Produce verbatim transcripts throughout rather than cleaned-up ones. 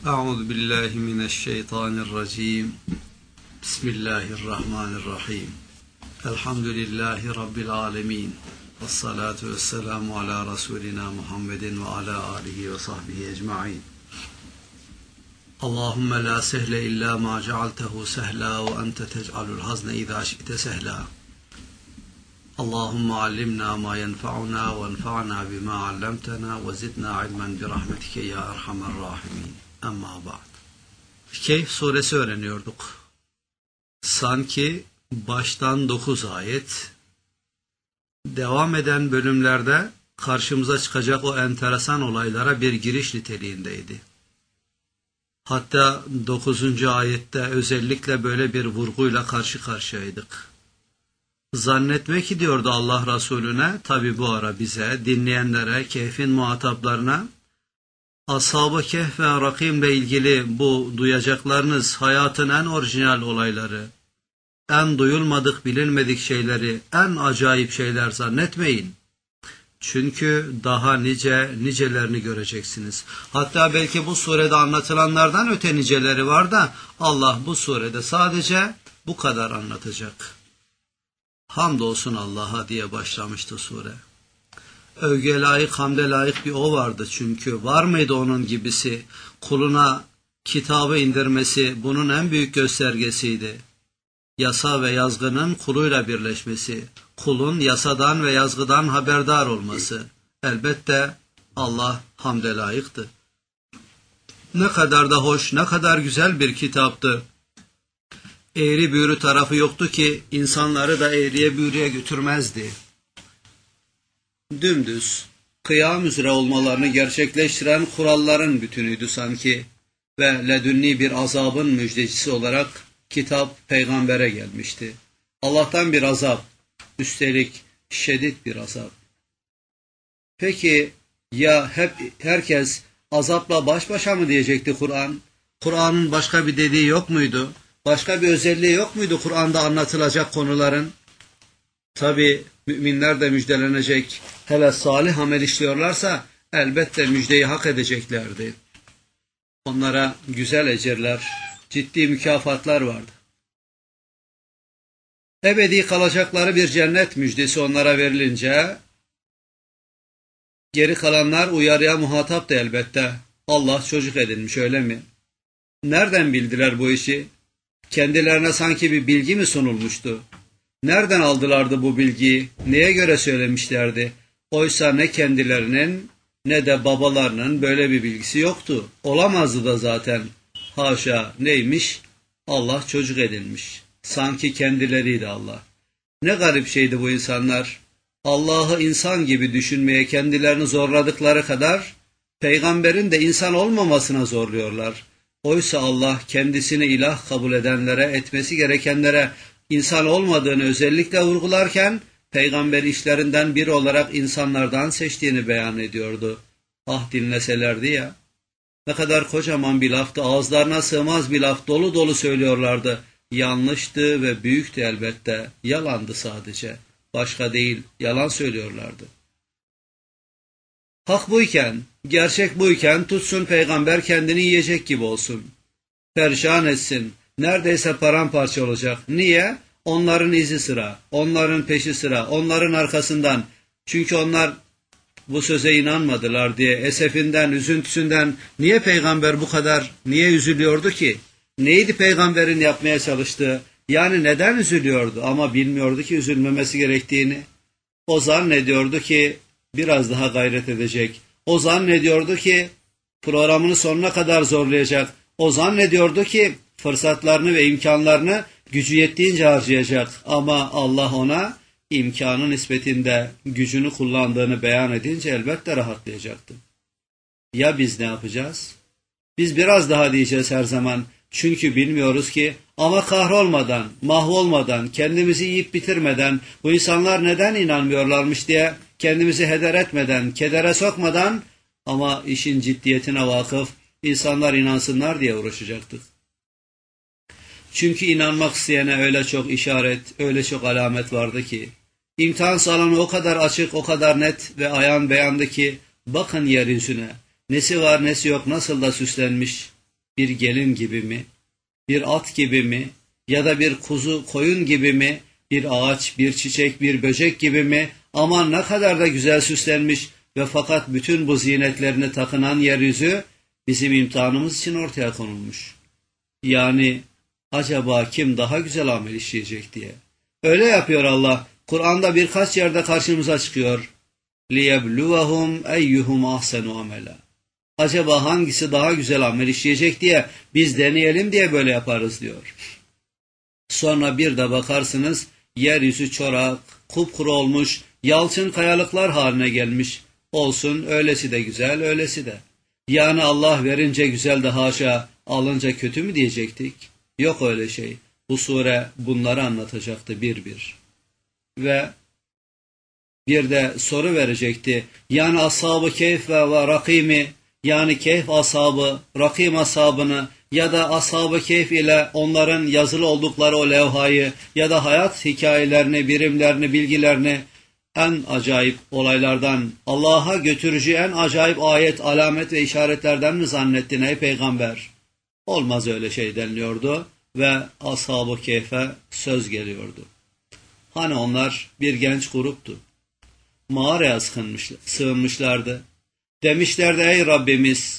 Euzu billahi mineşşeytanirracim. Bismillahirrahmanirrahim. Elhamdülillahi rabbil alamin. Ves salatu vesselamu ala rasulina Muhammedin ve ala alihi ve sahbihi ecmaîn. Allahumme la sehle illa ma cealtehu sehla ve ente tec'alul hazne izâ şi'te sehla. Allahumme allimna ma yenfa'una ve enfa'na bima allamtana ve zidna ilmen bi rahmetike ya erhamer rahimin. Amma ba'd. Kehf suresi öğreniyorduk. Sanki baştan dokuz ayet, devam eden bölümlerde karşımıza çıkacak o enteresan olaylara bir giriş niteliğindeydi. Hatta dokuzuncu ayette özellikle böyle bir vurguyla karşı karşıyaydık. Zannetme ki diyordu Allah Resulüne, tabi bu ara bize, dinleyenlere, Kehf'in muhataplarına, Ashab-ı Kehf ve Rakîm ile ilgili bu duyacaklarınız hayatın en orijinal olayları, en duyulmadık bilinmedik şeyleri, en acayip şeyler zannetmeyin. Çünkü daha nice nicelerini göreceksiniz. Hatta belki bu surede anlatılanlardan öte niceleri var da Allah bu surede sadece bu kadar anlatacak. Hamdolsun Allah'a diye başlamıştı sure. Övgüye layık, hamde layık bir o vardı çünkü. Var mıydı onun gibisi? Kuluna kitabı indirmesi bunun en büyük göstergesiydi. Yasa ve yazgının kuluyla birleşmesi, kulun yasadan ve yazgıdan haberdar olması. Elbette Allah hamde layıktı. Ne kadar da hoş, ne kadar güzel bir kitaptı. Eğri büğrü tarafı yoktu ki insanları da eğriye büğrüye götürmezdi. Dümdüz, kıyam üzere olmalarını gerçekleştiren kuralların bütünüydü sanki ve ledünni bir azabın müjdecisi olarak kitap peygambere gelmişti. Allah'tan bir azap, üstelik şiddet bir azap. Peki ya hep herkes azapla baş başa mı diyecekti Kur'an? Kur'an'ın başka bir dediği yok muydu? Başka bir özelliği yok muydu Kur'an'da anlatılacak konuların? Tabi müminler de müjdelenecek, hele salih amel işliyorlarsa elbette müjdeyi hak edeceklerdi. Onlara güzel ecirler, ciddi mükafatlar vardı. Ebedi kalacakları bir cennet müjdesi onlara verilince, geri kalanlar uyarıya muhatap da elbette. Allah çocuk edinmiş, öyle mi? Nereden bildiler bu işi? Kendilerine sanki bir bilgi mi sunulmuştu? Nereden aldılardı bu bilgiyi? Neye göre söylemişlerdi? Oysa ne kendilerinin ne de babalarının böyle bir bilgisi yoktu. Olamazdı da zaten. Haşa, neymiş? Allah çocuk edinmiş. Sanki kendileriydi Allah. Ne garip şeydi bu insanlar. Allah'ı insan gibi düşünmeye kendilerini zorladıkları kadar peygamberin de insan olmamasına zorluyorlar. Oysa Allah kendisini ilah kabul edenlere, etmesi gerekenlere insan olmadığını özellikle vurgularken peygamber işlerinden biri olarak insanlardan seçtiğini beyan ediyordu. Ah dinleselerdi ya. Ne kadar kocaman bir laftı, ağızlarına sığmaz bir laf, dolu dolu söylüyorlardı. Yanlıştı ve büyüktü elbette, yalandı sadece. Başka değil, yalan söylüyorlardı. Hak buyken, gerçek buyken tutsun peygamber kendini yiyecek gibi olsun. Perişan etsin, neredeyse paramparça olacak. Niye? Onların izi sıra, onların peşi sıra, onların arkasından. Çünkü onlar bu söze inanmadılar diye esefinden, üzüntüsünden niye peygamber bu kadar, niye üzülüyordu ki? Neydi peygamberin yapmaya çalıştığı? Yani neden üzülüyordu ama bilmiyordu ki üzülmemesi gerektiğini. O zannediyordu ki biraz daha gayret edecek. O zannediyordu ki programını sonuna kadar zorlayacak. O zannediyordu ki fırsatlarını ve imkanlarını gücü yettiğince harcayacak. Ama Allah ona imkanı nispetinde gücünü kullandığını beyan edince elbette rahatlayacaktı. Ya biz ne yapacağız? Biz biraz daha diyeceğiz her zaman. Çünkü bilmiyoruz ki ama kahrolmadan, mahvolmadan, kendimizi yiyip bitirmeden, bu insanlar neden inanmıyorlarmış diye kendimizi heder etmeden, kedere sokmadan ama işin ciddiyetine vakıf insanlar inansınlar diye uğraşacaktık. Çünkü inanmak isteyene öyle çok işaret, öyle çok alamet vardı ki, imtihan salonu o kadar açık, o kadar net ve ayan beyandı ki, bakın yeryüzüne, nesi var nesi yok nasıl da süslenmiş. Bir gelin gibi mi? Bir at gibi mi? Ya da bir kuzu, koyun gibi mi? Bir ağaç, bir çiçek, bir böcek gibi mi? Aman ne kadar da güzel süslenmiş ve fakat bütün bu zinetlerini takınan yeryüzü bizim imtihanımız için ortaya konulmuş. Yani acaba kim daha güzel amel işleyecek diye. Öyle yapıyor Allah. Kur'an'da birkaç yerde karşımıza çıkıyor. لِيَبْلُوَهُمْ اَيُّهُمْ اَحْسَنُ عَمَلًا. Acaba hangisi daha güzel amel işleyecek diye biz deneyelim diye böyle yaparız diyor. Sonra bir de bakarsınız yeryüzü çorak, kupkuru olmuş, yalçın kayalıklar haline gelmiş. Olsun öylesi de güzel, öylesi de. Yani Allah verince güzel de haşa, alınca kötü mü diyecektik? Yok öyle şey. Bu sure bunları anlatacaktı bir bir. Ve bir de soru verecekti. Yani ashab-ı keyf ve, ve rakimi, yani keyf ashabı, rakim ashabını ya da ashab-ı keyf ile onların yazılı oldukları o levhayı ya da hayat hikayelerini, birimlerini, bilgilerini en acayip olaylardan, Allah'a götürücü en acayip ayet, alamet ve işaretlerden mi zannettin ey peygamber? Olmaz öyle şey deniliyordu ve ashab-ı keyfe söz geliyordu. Hani onlar bir genç gruptu. Mağaraya sığınmışlardı. Demişlerdi ey Rabbimiz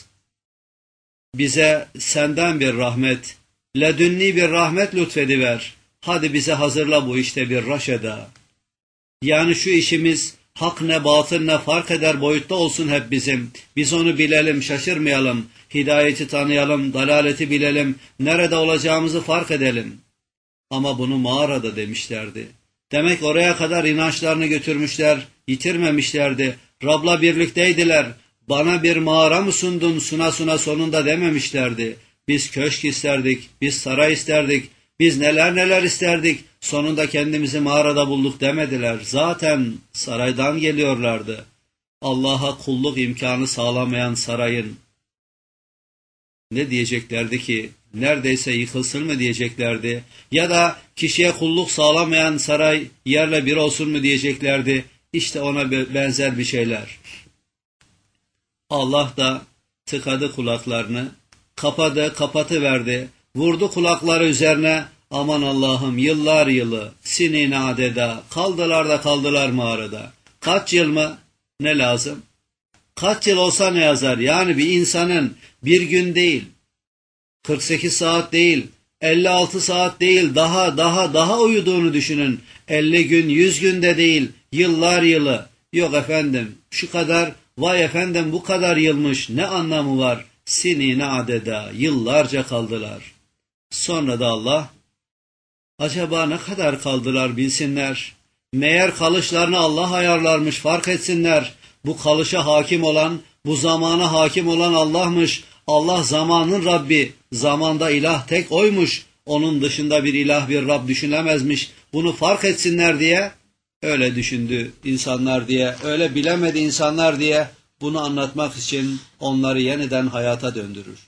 bize senden bir rahmet, ledünni bir rahmet lütfediver. Hadi bize hazırla bu işte bir raşeda. Yani şu işimiz hak ne batıl ne fark eder boyutta olsun hep bizim. Biz onu bilelim, şaşırmayalım. Hidayeti tanıyalım, dalaleti bilelim. Nerede olacağımızı fark edelim. Ama bunu mağarada demişlerdi. Demek oraya kadar inançlarını götürmüşler, yitirmemişlerdi. Rab'la birlikteydiler. Bana bir mağara mı sundun suna suna sonunda dememişlerdi. Biz köşk isterdik, biz saray isterdik, biz neler neler isterdik. Sonunda kendimizi mağarada bulduk demediler. Zaten saraydan geliyorlardı. Allah'a kulluk imkanı sağlamayan sarayın ne diyeceklerdi ki? Neredeyse yıkılsın mı diyeceklerdi? Ya da kişiye kulluk sağlamayan saray yerle bir olsun mu diyeceklerdi? İşte ona benzer bir şeyler. Allah da tıkadı kulaklarını, kapadı, kapatıverdi, vurdu kulakları üzerine. Aman Allah'ım yıllar yılı, sinine adeda, kaldılar da kaldılar mağarada. Kaç yıl mı? Ne lazım? Kaç yıl olsa ne yazar? Yani bir insanın bir gün değil, kırk sekiz saat değil, elli altı saat değil, daha daha daha uyuduğunu düşünün. elli gün, yüz günde değil, yıllar yılı. Yok efendim, şu kadar, vay efendim bu kadar yılmış, ne anlamı var? Sinine adeda, yıllarca kaldılar. Sonra da Allah, acaba ne kadar kaldılar bilsinler. Meğer kalışlarını Allah ayarlarmış, fark etsinler. Bu kalışa hakim olan, bu zamana hakim olan Allah'mış. Allah zamanın Rabbi, zamanda ilah tek oymuş. Onun dışında bir ilah, bir Rab düşünemezmiş. Bunu fark etsinler diye öyle düşündü insanlar diye, öyle bilemedi insanlar diye bunu anlatmak için onları yeniden hayata döndürür.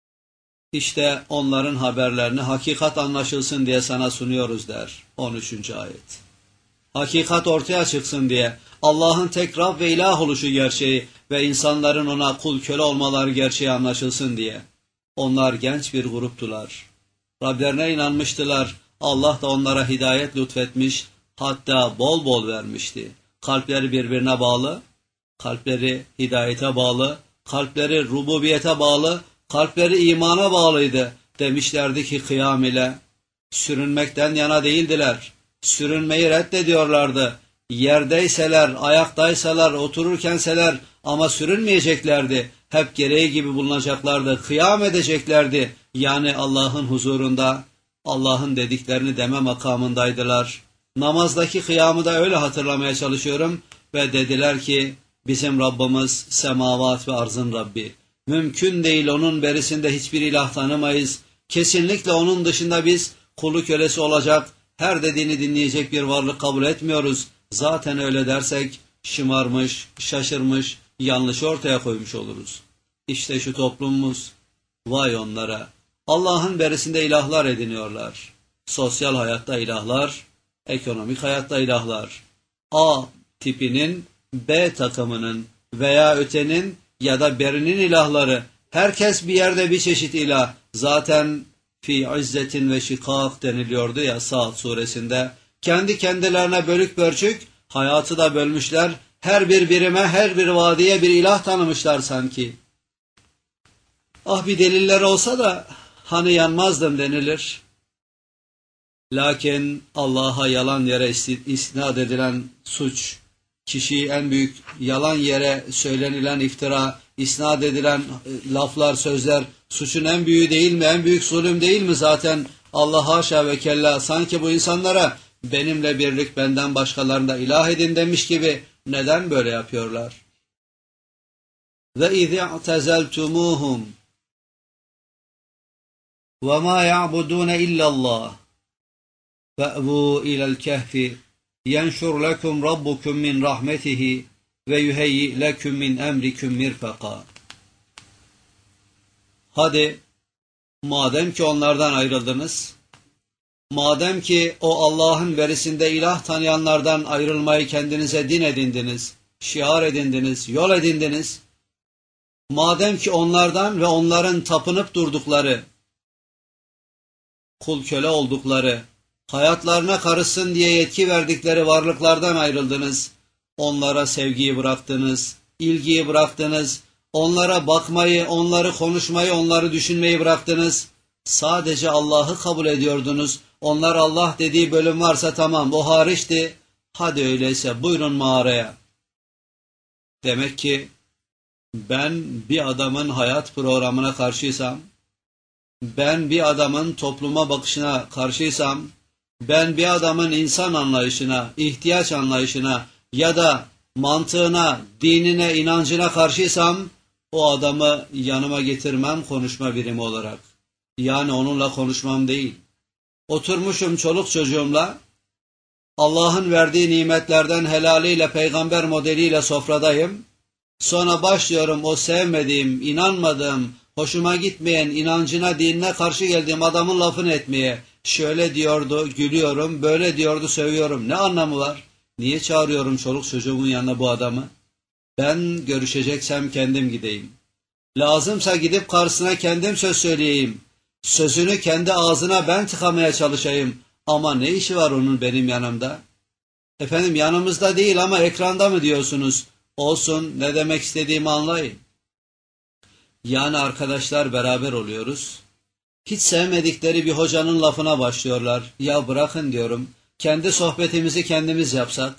İşte onların haberlerini hakikat anlaşılsın diye sana sunuyoruz der on üçüncü ayet. Hakikat ortaya çıksın diye, Allah'ın tek Rab ve ilah oluşu gerçeği ve insanların ona kul köle olmaları gerçeği anlaşılsın diye. Onlar genç bir gruptular. Rablerine inanmıştılar. Allah da onlara hidayet lütfetmiş, hatta bol bol vermişti. Kalpleri birbirine bağlı, kalpleri hidayete bağlı, kalpleri rububiyete bağlı, kalpleri imana bağlıydı. Demişlerdi ki kıyam ile sürünmekten yana değildiler. Sürünmeyi reddediyorlardı. Yerdeyseler, ayaktaysalar, otururkenseler ama sürünmeyeceklerdi. Hep gereği gibi bulunacaklardı. Kıyam edeceklerdi. Yani Allah'ın huzurunda Allah'ın dediklerini deme makamındaydılar. Namazdaki kıyamı da öyle hatırlamaya çalışıyorum. Ve dediler ki bizim Rabbimiz semavat ve arzın Rabbi. Mümkün değil onun berisinde hiçbir ilah tanımayız. Kesinlikle onun dışında biz kulu kölesi olacak, her dediğini dinleyecek bir varlık kabul etmiyoruz. Zaten öyle dersek şımarmış, şaşırmış, yanlış ortaya koymuş oluruz. İşte şu toplumumuz, vay onlara. Allah'ın berisinde ilahlar ediniyorlar. Sosyal hayatta ilahlar, ekonomik hayatta ilahlar. A tipinin, B takımının veya ötenin ya da berinin ilahları Herkes bir yerde bir çeşit ilah. Zaten fi izzetin ve şikak deniliyordu ya Sa'd suresinde. Kendi kendilerine bölük pörçük hayatı da bölmüşler. Her bir birime, her bir vadiye bir ilah tanımışlar sanki. Ah bir deliller olsa da hani yanmazdım denilir. Lakin Allah'a yalan yere isnat edilen suç, kişiyi en büyük yalan yere söylenilen iftira, isnat edilen laflar, sözler, suçun en büyüğü değil mi? En büyük zulüm değil mi zaten? Allah haşa ve kella sanki bu insanlara benimle birlik benden başkalarını da ilah edin demiş gibi neden böyle yapıyorlar? Ve iz'tezeltumuhum ve ma ya'budun illallah fe'vu ila'l kehfi yenşur lekum rabbukum min rahmetihi ve yuheyyi lekum min emrikum mirfaka. Hadi madem ki onlardan ayrıldınız, madem ki o Allah'ın verisinde ilah tanıyanlardan ayrılmayı kendinize din edindiniz, şiar edindiniz, yol edindiniz, madem ki onlardan ve onların tapınıp durdukları, kul köle oldukları, hayatlarına karışsın diye yetki verdikleri varlıklardan ayrıldınız, onlara sevgiyi bıraktınız, ilgiyi bıraktınız, onlara bakmayı, onları konuşmayı, onları düşünmeyi bıraktınız, sadece Allah'ı kabul ediyordunuz, onlar Allah dediği bölüm varsa tamam, o hariçti, hadi öyleyse buyurun mağaraya. Demek ki ben bir adamın hayat programına karşıysam, ben bir adamın topluma bakışına karşıysam, ben bir adamın insan anlayışına, ihtiyaç anlayışına ya da mantığına, dinine, inancına karşıysam, o adamı yanıma getirmem konuşma birimi olarak. Yani onunla konuşmam değil. Oturmuşum çoluk çocuğumla, Allah'ın verdiği nimetlerden helaliyle, peygamber modeliyle sofradayım. Sonra başlıyorum o sevmediğim, inanmadığım, hoşuma gitmeyen, inancına, dinine karşı geldiğim adamın lafını etmeye. Şöyle diyordu, gülüyorum, böyle diyordu, sövüyorum. Ne anlamı var? Niye çağırıyorum çoluk çocuğumun yanına bu adamı? Ben görüşeceksem kendim gideyim. Lazımsa gidip karşısına kendim söz söyleyeyim. Sözünü kendi ağzına ben tıkamaya çalışayım. Ama ne işi var onun benim yanımda? Efendim yanımızda değil ama ekranda mı diyorsunuz? Olsun, ne demek istediğimi anlayın. Yani arkadaşlar beraber oluyoruz. Hiç sevmedikleri bir hocanın lafına başlıyorlar. Ya bırakın diyorum. Kendi sohbetimizi kendimiz yapsak.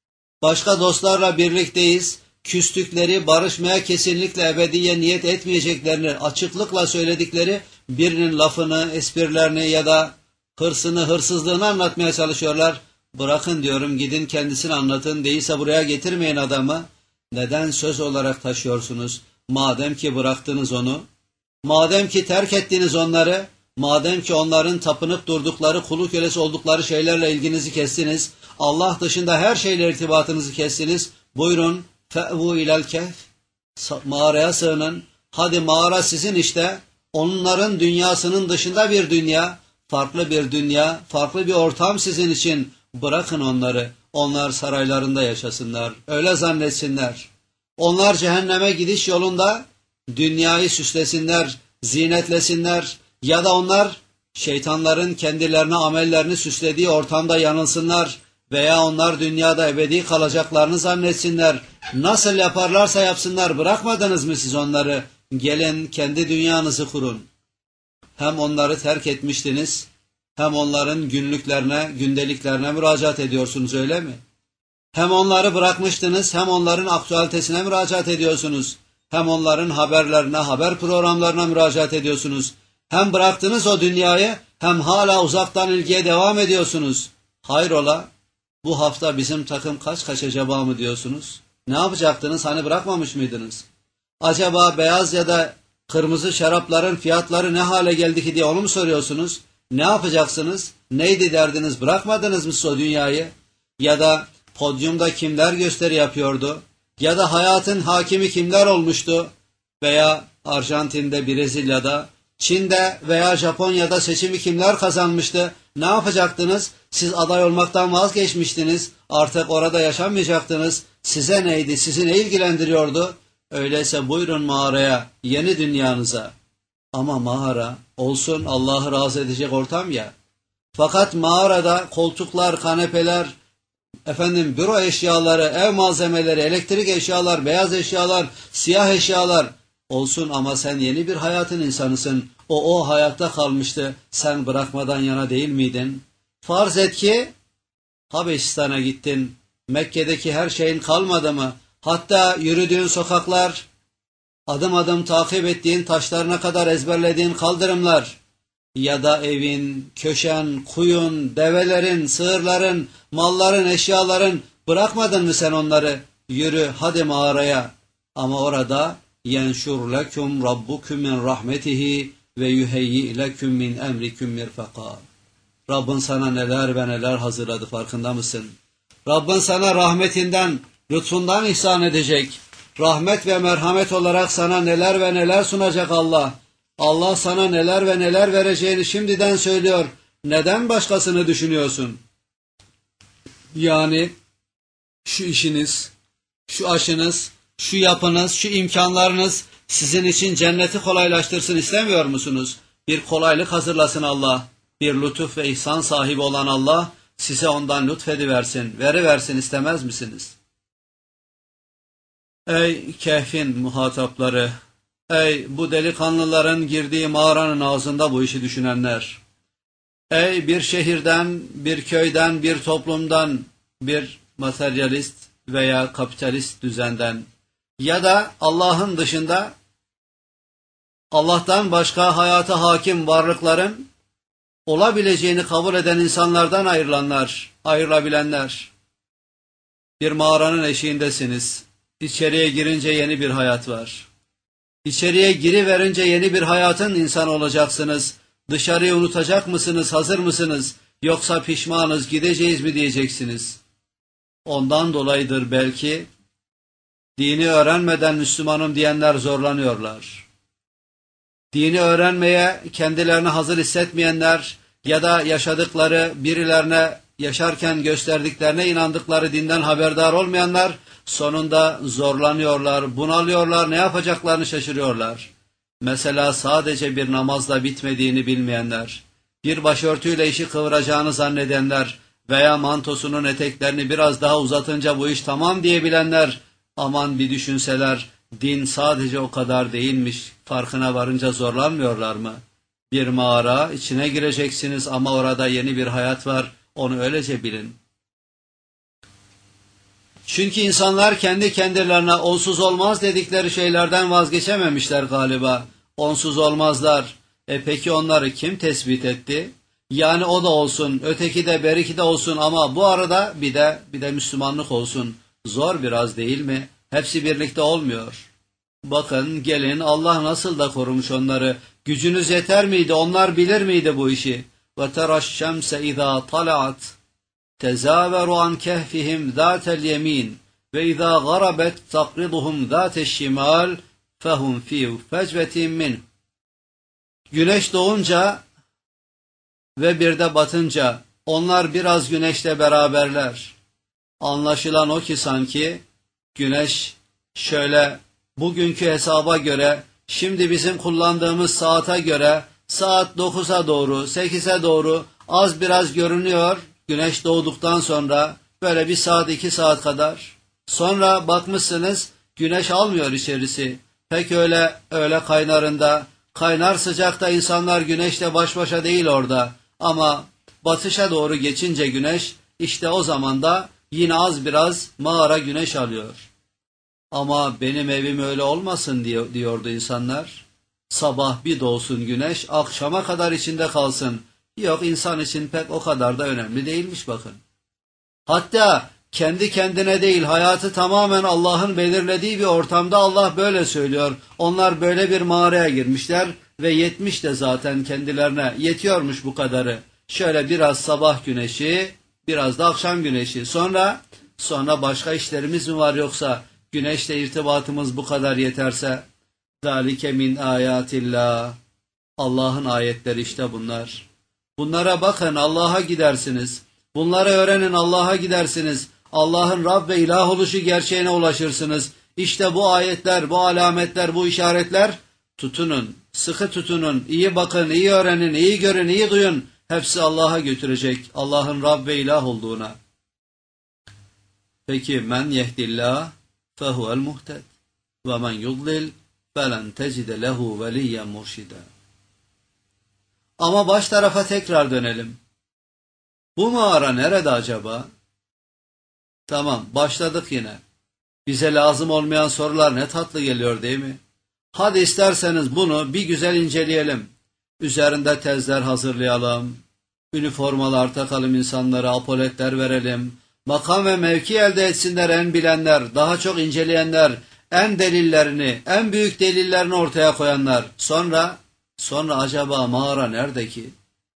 Başka dostlarla birlikteyiz. Küstükleri, barışmaya kesinlikle ebediye niyet etmeyeceklerini açıklıkla söyledikleri birinin lafını, esprilerini ya da hırsını, hırsızlığını anlatmaya çalışıyorlar. Bırakın diyorum, gidin kendisini anlatın. Değilse buraya getirmeyin adamı. Neden söz olarak taşıyorsunuz? Madem ki bıraktınız onu, madem ki terk ettiniz onları, madem ki onların tapınıp durdukları, kulu kölesi oldukları şeylerle ilginizi kestiniz, Allah dışında her şeyle irtibatınızı kestiniz, buyurun, fe'vu ilel kehf, mağaraya sığının, hadi mağara sizin işte, onların dünyasının dışında bir dünya, farklı bir dünya, farklı bir ortam sizin için, bırakın onları, onlar saraylarında yaşasınlar, öyle zannetsinler. Onlar cehenneme gidiş yolunda dünyayı süslesinler, zinetlesinler ya da onlar şeytanların kendilerine amellerini süslediği ortamda yanılsınlar veya onlar dünyada ebedi kalacaklarını zannetsinler. Nasıl yaparlarsa yapsınlar, bırakmadınız mı siz onları? Gelin kendi dünyanızı kurun. Hem onları terk etmiştiniz, hem onların günlüklerine, gündeliklerine müracaat ediyorsunuz, öyle mi? Hem onları bırakmıştınız, hem onların aktüalitesine müracaat ediyorsunuz. Hem onların haberlerine, haber programlarına müracaat ediyorsunuz. Hem bıraktınız o dünyayı, hem hala uzaktan ilgiye devam ediyorsunuz. Hayrola, bu hafta bizim takım kaç kaç acaba mı diyorsunuz? Ne yapacaktınız, hani bırakmamış mıydınız? Acaba beyaz ya da kırmızı şarapların fiyatları ne hale geldi ki diye onu mu soruyorsunuz? Ne yapacaksınız? Neydi derdiniz, bırakmadınız mı o dünyayı? Ya da podyumda kimler gösteri yapıyordu? Ya da hayatın hakimi kimler olmuştu? Veya Arjantin'de, Brezilya'da, Çin'de veya Japonya'da seçimi kimler kazanmıştı? Ne yapacaktınız? Siz aday olmaktan vazgeçmiştiniz. Artık orada yaşamayacaktınız. Size neydi? Sizi ne ilgilendiriyordu? Öyleyse buyurun mağaraya, yeni dünyanıza. Ama mağara olsun Allah'ı razı edecek ortam ya. Fakat mağarada koltuklar, kanepeler, efendim büro eşyaları, ev malzemeleri, elektrik eşyalar, beyaz eşyalar, siyah eşyalar olsun ama sen yeni bir hayatın insanısın. O o hayatta kalmıştı. Sen bırakmadan yana değil miydin? Farz et ki Habeşistan'a gittin. Mekke'deki her şeyin kalmadı mı? Hatta yürüdüğün sokaklar, adım adım takip ettiğin, taşlarına kadar ezberlediğin kaldırımlar ya da evin, köşen, kuyun, develerin, sığırların, malların, eşyaların, bırakmadın mı sen onları? Yürü hadi mağaraya. Ama orada yenşur lekum rabbukum min rahmetihi ve yuheyyi lekum min emrikum mirfaka. Rabbin sana neler ve neler hazırladı, farkında mısın? Rabbin sana rahmetinden, lütfundan ihsan edecek. Rahmet ve merhamet olarak sana neler ve neler sunacak Allah. Allah sana neler ve neler vereceğini şimdiden söylüyor. Neden başkasını düşünüyorsun? Yani şu işiniz, şu aşınız, şu yapınız, şu imkanlarınız sizin için cenneti kolaylaştırsın istemiyor musunuz? Bir kolaylık hazırlasın Allah. Bir lütuf ve ihsan sahibi olan Allah size ondan lütfediversin, veriversin istemez misiniz? Ey Kehf'in muhatapları, ey bu delikanlıların girdiği mağaranın ağzında bu işi düşünenler, ey bir şehirden, bir köyden, bir toplumdan, bir materyalist veya kapitalist düzenden ya da Allah'ın dışında Allah'tan başka hayata hakim varlıkların olabileceğini kabul eden insanlardan ayrılanlar, ayrılabilenler. Bir mağaranın eşiğindesiniz. İçeriye girince yeni bir hayat var. İçeriye giriverince yeni bir hayatın insanı olacaksınız. Dışarıyı unutacak mısınız, hazır mısınız? Yoksa pişmanız, gideceğiz mi diyeceksiniz. Ondan dolayıdır belki dini öğrenmeden Müslümanım diyenler zorlanıyorlar. Dini öğrenmeye kendilerini hazır hissetmeyenler ya da yaşadıkları, birilerine yaşarken gösterdiklerine inandıkları dinden haberdar olmayanlar sonunda zorlanıyorlar, bunalıyorlar, ne yapacaklarını şaşırıyorlar. Mesela sadece bir namazla bitmediğini bilmeyenler, bir başörtüyle işi kıvıracağını zannedenler veya mantosunun eteklerini biraz daha uzatınca bu iş tamam diyebilenler, aman bir düşünseler, din sadece o kadar değilmiş, farkına varınca zorlanmıyorlar mı? Bir mağara, içine gireceksiniz ama orada yeni bir hayat var, onu öylece bilin. Çünkü insanlar kendi kendilerine onsuz olmaz dedikleri şeylerden vazgeçememişler galiba. Onsuz olmazlar. E peki onları kim tespit etti? Yani o da olsun, öteki de beriki de olsun ama bu arada bir de bir de Müslümanlık olsun. Zor biraz değil mi? Hepsi birlikte olmuyor. Bakın gelin Allah nasıl da korumuş onları. Gücünüz yeter miydi? Onlar bilir miydi bu işi? وَتَرَى الشَّمْسَ اِذَا طَلَعَتْ تَزَاوَرُ عَنْ كَهْفِهِمْ ذَاتَ الْيَمِينِ وَاِذَا غَرَبَتْ تَقْرِضُهُمْ ذَاتَ الشِّمَالِ فَهُمْ فِي فَجْوَةٍ مِّنْهُ. Güneş doğunca ve bir de batınca onlar biraz güneşle beraberler. Anlaşılan o ki sanki güneş şöyle bugünkü hesaba göre, şimdi bizim kullandığımız saate göre saat dokuza doğru, sekize doğru az biraz görünüyor güneş doğduktan sonra, böyle bir saat iki saat kadar. Sonra bakmışsınız güneş almıyor içerisi. Pek öyle öyle kaynarında, kaynar sıcakta insanlar güneşle baş başa değil orada. Ama batışa doğru geçince güneş, işte o zaman da yine az biraz mağara güneş alıyor. Ama benim evim öyle olmasın diyor, diyordu insanlar. Sabah bir doğsun güneş, akşama kadar içinde kalsın. Yok, insan için pek o kadar da önemli değilmiş bakın. Hatta kendi kendine değil, hayatı tamamen Allah'ın belirlediği bir ortamda Allah böyle söylüyor. Onlar böyle bir mağaraya girmişler ve yetmiş de zaten kendilerine, yetiyormuş bu kadarı. Şöyle biraz sabah güneşi, biraz da akşam güneşi. Sonra, sonra başka işlerimiz mi var yoksa güneşle irtibatımız bu kadar yeterse? ذَٰلِكَ مِنْ آيَاتِ اللّٰهِ. Allah'ın ayetleri işte bunlar. Bunlara bakın, Allah'a gidersiniz. Bunları öğrenin, Allah'a gidersiniz. Allah'ın Rab ve ilah oluşu gerçeğine ulaşırsınız. İşte bu ayetler, bu alametler, bu işaretler, tutunun, sıkı tutunun, iyi bakın, iyi öğrenin, iyi görün, iyi duyun. Hepsi Allah'a götürecek, Allah'ın Rab ve ilah olduğuna. Peki men yehdillah fehuvel muhted ve men yudlil felen tecide lehu veliyyen murşida. Ama baş tarafa tekrar dönelim. Bu mağara nerede acaba? Tamam, başladık yine. Bize lazım olmayan sorular ne tatlı geliyor değil mi? Hadi isterseniz bunu bir güzel inceleyelim. Üzerinde tezler hazırlayalım. Üniformalar takalım insanlara, apoletler verelim. Makam ve mevki elde etsinler en bilenler, daha çok inceleyenler, en delillerini, en büyük delillerini ortaya koyanlar. Sonra, sonra acaba mağara nerede ki?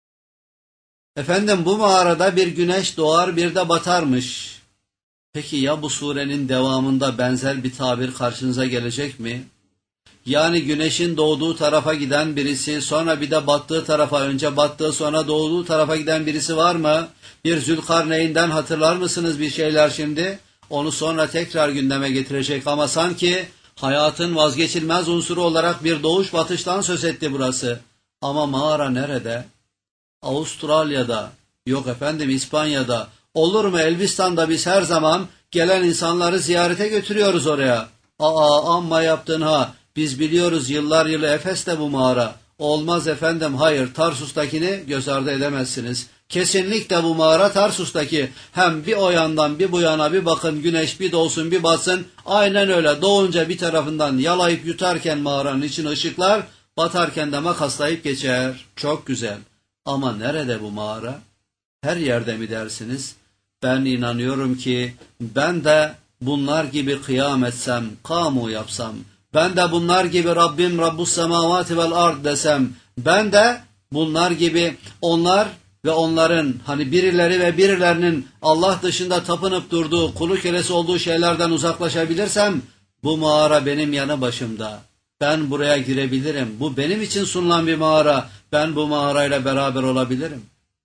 Efendim bu mağarada bir güneş doğar bir de batarmış. Peki ya bu surenin devamında benzer bir tabir karşınıza gelecek mi? Yani güneşin doğduğu tarafa giden birisi, sonra bir de battığı tarafa, önce battığı sonra doğduğu tarafa giden birisi var mı? Bir Zülkarneyn'den hatırlar mısınız bir şeyler şimdi? Onu sonra tekrar gündeme getirecek ama sanki hayatın vazgeçilmez unsuru olarak bir doğuş batıştan söz etti burası. Ama mağara nerede? Avustralya'da, yok efendim İspanya'da, olur mu Elbistan'da biz her zaman gelen insanları ziyarete götürüyoruz oraya. Aa amma yaptın ha, biz biliyoruz yıllar yılı Efes'te bu mağara. Olmaz efendim, hayır, Tarsus'takini göz ardı edemezsiniz. Kesinlikle bu mağara Tarsus'taki. Hem bir o yandan bir bu yana bir bakın, güneş bir doğsun bir batsın. Aynen öyle, doğunca bir tarafından yalayıp yutarken mağaranın için ışıklar, batarken de makaslayıp geçer. Çok güzel. Ama nerede bu mağara? Her yerde mi dersiniz? Ben inanıyorum ki ben de bunlar gibi kıyam etsem, kamu yapsam, ben de bunlar gibi Rabbim Rabbus semavati vel ard desem, ben de bunlar gibi onlar ve onların hani birileri ve birilerinin Allah dışında tapınıp durduğu, kulu kölesi olduğu şeylerden uzaklaşabilirsem, bu mağara benim yanı başımda. Ben buraya girebilirim. Bu benim için sunulan bir mağara. Ben bu mağarayla beraber olabilirim.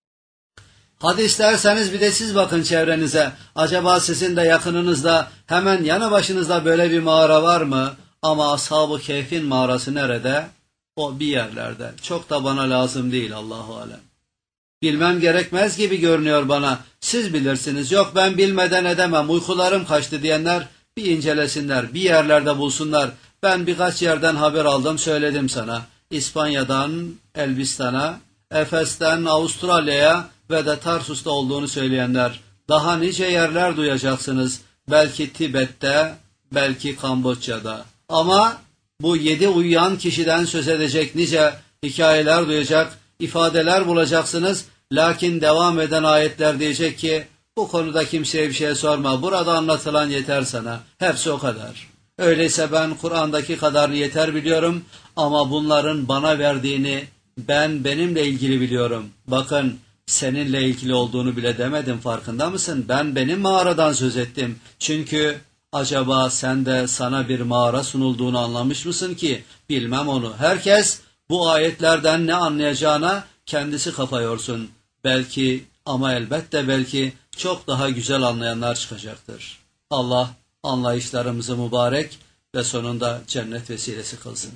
Hadi isterseniz bir de siz bakın çevrenize. Acaba sizin de yakınınızda, hemen yanı başınızda böyle bir mağara var mı? Ama Ashab-ı Kehf'in mağarası nerede? O bir yerlerde. Çok da bana lazım değil, Allahu alem. Bilmem gerekmez gibi görünüyor bana. Siz bilirsiniz. Yok ben bilmeden edemem, uykularım kaçtı diyenler bir incelesinler, bir yerlerde bulsunlar. Ben birkaç yerden haber aldım, söyledim sana. İspanya'dan Elbistan'a, Efes'ten Avustralya'ya ve de Tarsus'ta olduğunu söyleyenler. Daha nice yerler duyacaksınız. Belki Tibet'te, belki Kamboçya'da. Ama bu yedi uyuyan kişiden söz edecek nice hikayeler duyacak, ifadeler bulacaksınız. Lakin devam eden ayetler diyecek ki, bu konuda kimseye bir şey sorma. Burada anlatılan yeter sana. Hepsi o kadar. Öyleyse ben Kur'an'daki kadarını yeter biliyorum ama bunların bana verdiğini ben benimle ilgili biliyorum. Bakın seninle ilgili olduğunu bile demedim, farkında mısın? Ben benim mağaradan söz ettim. Çünkü acaba sen de sana bir mağara sunulduğunu anlamış mısın ki? Bilmem onu. Herkes bu ayetlerden ne anlayacağına kendisi kafa yorsun. Belki ama elbette belki çok daha güzel anlayanlar çıkacaktır. Allah anlayışlarımızı mübarek ve sonunda cennet vesilesi kılsın.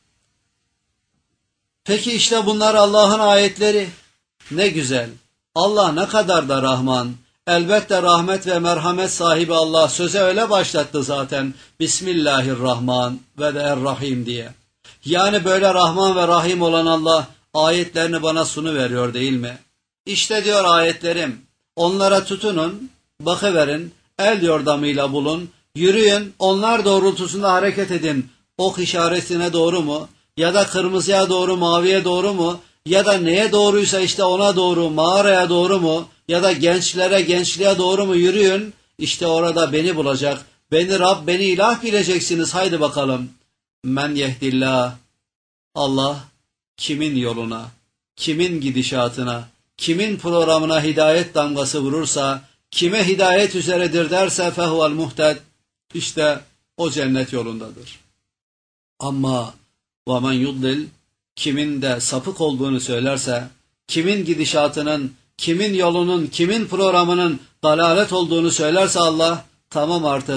Peki işte bunlar Allah'ın ayetleri. Ne güzel. Allah ne kadar da Rahman. Elbette rahmet ve merhamet sahibi Allah söze öyle başlattı zaten. Bismillahirrahman ve de Errahim diye. Yani böyle Rahman ve Rahim olan Allah ayetlerini bana sunuveriyor değil mi? İşte diyor ayetlerim. Onlara tutunun, bakıverin, el yordamıyla bulun, yürüyün, onlar doğrultusunda hareket edin. Ok işaretine doğru mu? Ya da kırmızıya doğru, maviye doğru mu? Ya da neye doğruysa işte ona doğru, mağaraya doğru mu? Ya da gençlere, gençliğe doğru mu yürüyün? İşte orada beni bulacak. Beni Rab, beni ilah bileceksiniz. Haydi bakalım. Men yehdillah. Allah kimin yoluna, kimin gidişatına, kimin programına hidayet damgası vurursa, kime hidayet üzeredir derse fehuvel muhted, işte o cennet yolundadır. Ama وَمَنْ يُضْلِلْ, kimin de sapık olduğunu söylerse, kimin gidişatının, kimin yolunun, kimin programının dalalet olduğunu söylerse Allah, tamam artık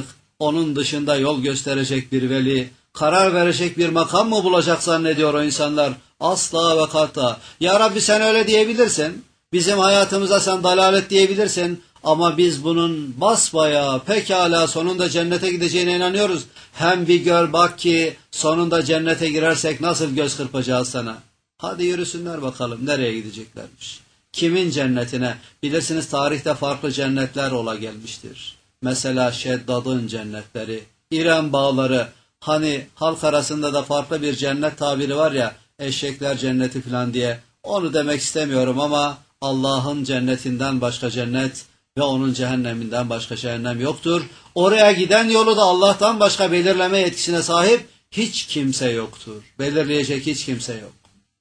onun dışında yol gösterecek bir veli, karar verecek bir makam mı bulacak zannediyor o insanlar? Asla ve kata. Ya Rabbi sen öyle diyebilirsin. Bizim hayatımıza sen dalalet diyebilirsin. Ama biz bunun basbayağı pekala sonunda cennete gideceğine inanıyoruz. Hem bir gör bak ki sonunda cennete girersek nasıl göz kırpacağız sana. Hadi yürüsünler bakalım nereye gideceklermiş. Kimin cennetine? Bilirsiniz tarihte farklı cennetler ola gelmiştir. Mesela Şeddad'ın cennetleri, İrem bağları, hani halk arasında da farklı bir cennet tabiri var ya, eşekler cenneti falan diye. Onu demek istemiyorum ama Allah'ın cennetinden başka cennet ve onun cehenneminden başka cehennem yoktur. Oraya giden yolu da Allah'tan başka belirleme yetkisine sahip hiç kimse yoktur. Belirleyecek hiç kimse yok.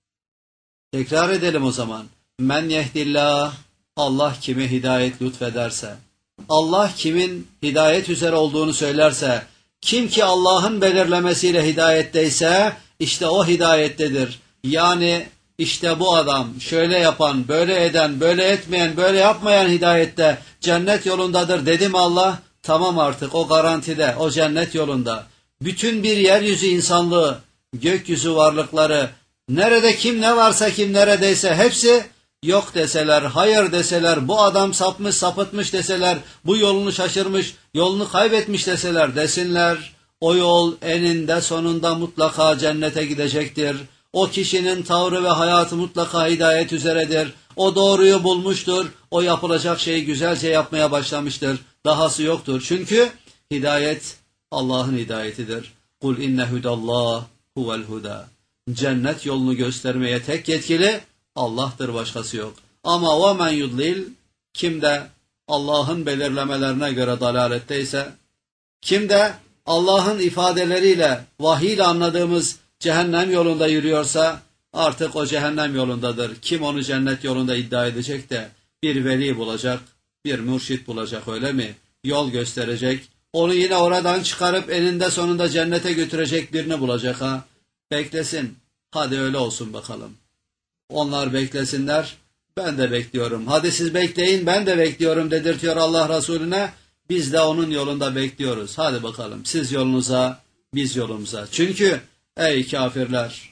Tekrar edelim o zaman. Men yehdillah, Allah kime hidayet lütfederse, Allah kimin hidayet üzere olduğunu söylerse, kim ki Allah'ın belirlemesiyle hidayetteyse işte o hidayettedir. Yani işte bu adam şöyle yapan, böyle eden, böyle etmeyen, böyle yapmayan hidayette cennet yolundadır dedi mi Allah? Tamam artık o garantide, o cennet yolunda. Bütün bir yeryüzü insanlığı, gökyüzü varlıkları, nerede kim ne varsa kim neredeyse hepsi yok deseler, hayır deseler, bu adam sapmış sapıtmış deseler, bu yolunu şaşırmış, yolunu kaybetmiş deseler desinler. O yol eninde sonunda mutlaka cennete gidecektir. O kişinin tavrı ve hayatı mutlaka hidayet üzeredir. O doğruyu bulmuştur. O yapılacak şeyi güzelce yapmaya başlamıştır. Dahası yoktur. Çünkü hidayet Allah'ın hidayetidir. Kul inne hudallah huvel huda. Cennet yolunu göstermeye tek yetkili Allah'tır, başkası yok. Ama o men yudlil, kim de Allah'ın belirlemelerine göre dalaletteyse, kim de Allah'ın ifadeleriyle, vahiyle anladığımız cehennem yolunda yürüyorsa artık o cehennem yolundadır. Kim onu cennet yolunda iddia edecek de bir veli bulacak, bir mürşit bulacak, öyle mi? Yol gösterecek, onu yine oradan çıkarıp eninde sonunda cennete götürecek birini bulacak ha. Beklesin. Hadi öyle olsun bakalım. Onlar beklesinler. Ben de bekliyorum. Hadi siz bekleyin, ben de bekliyorum dedirtiyor Allah Resulüne. Biz de onun yolunda bekliyoruz. Hadi bakalım. Siz yolunuza, biz yolumuza. Çünkü ey kafirler,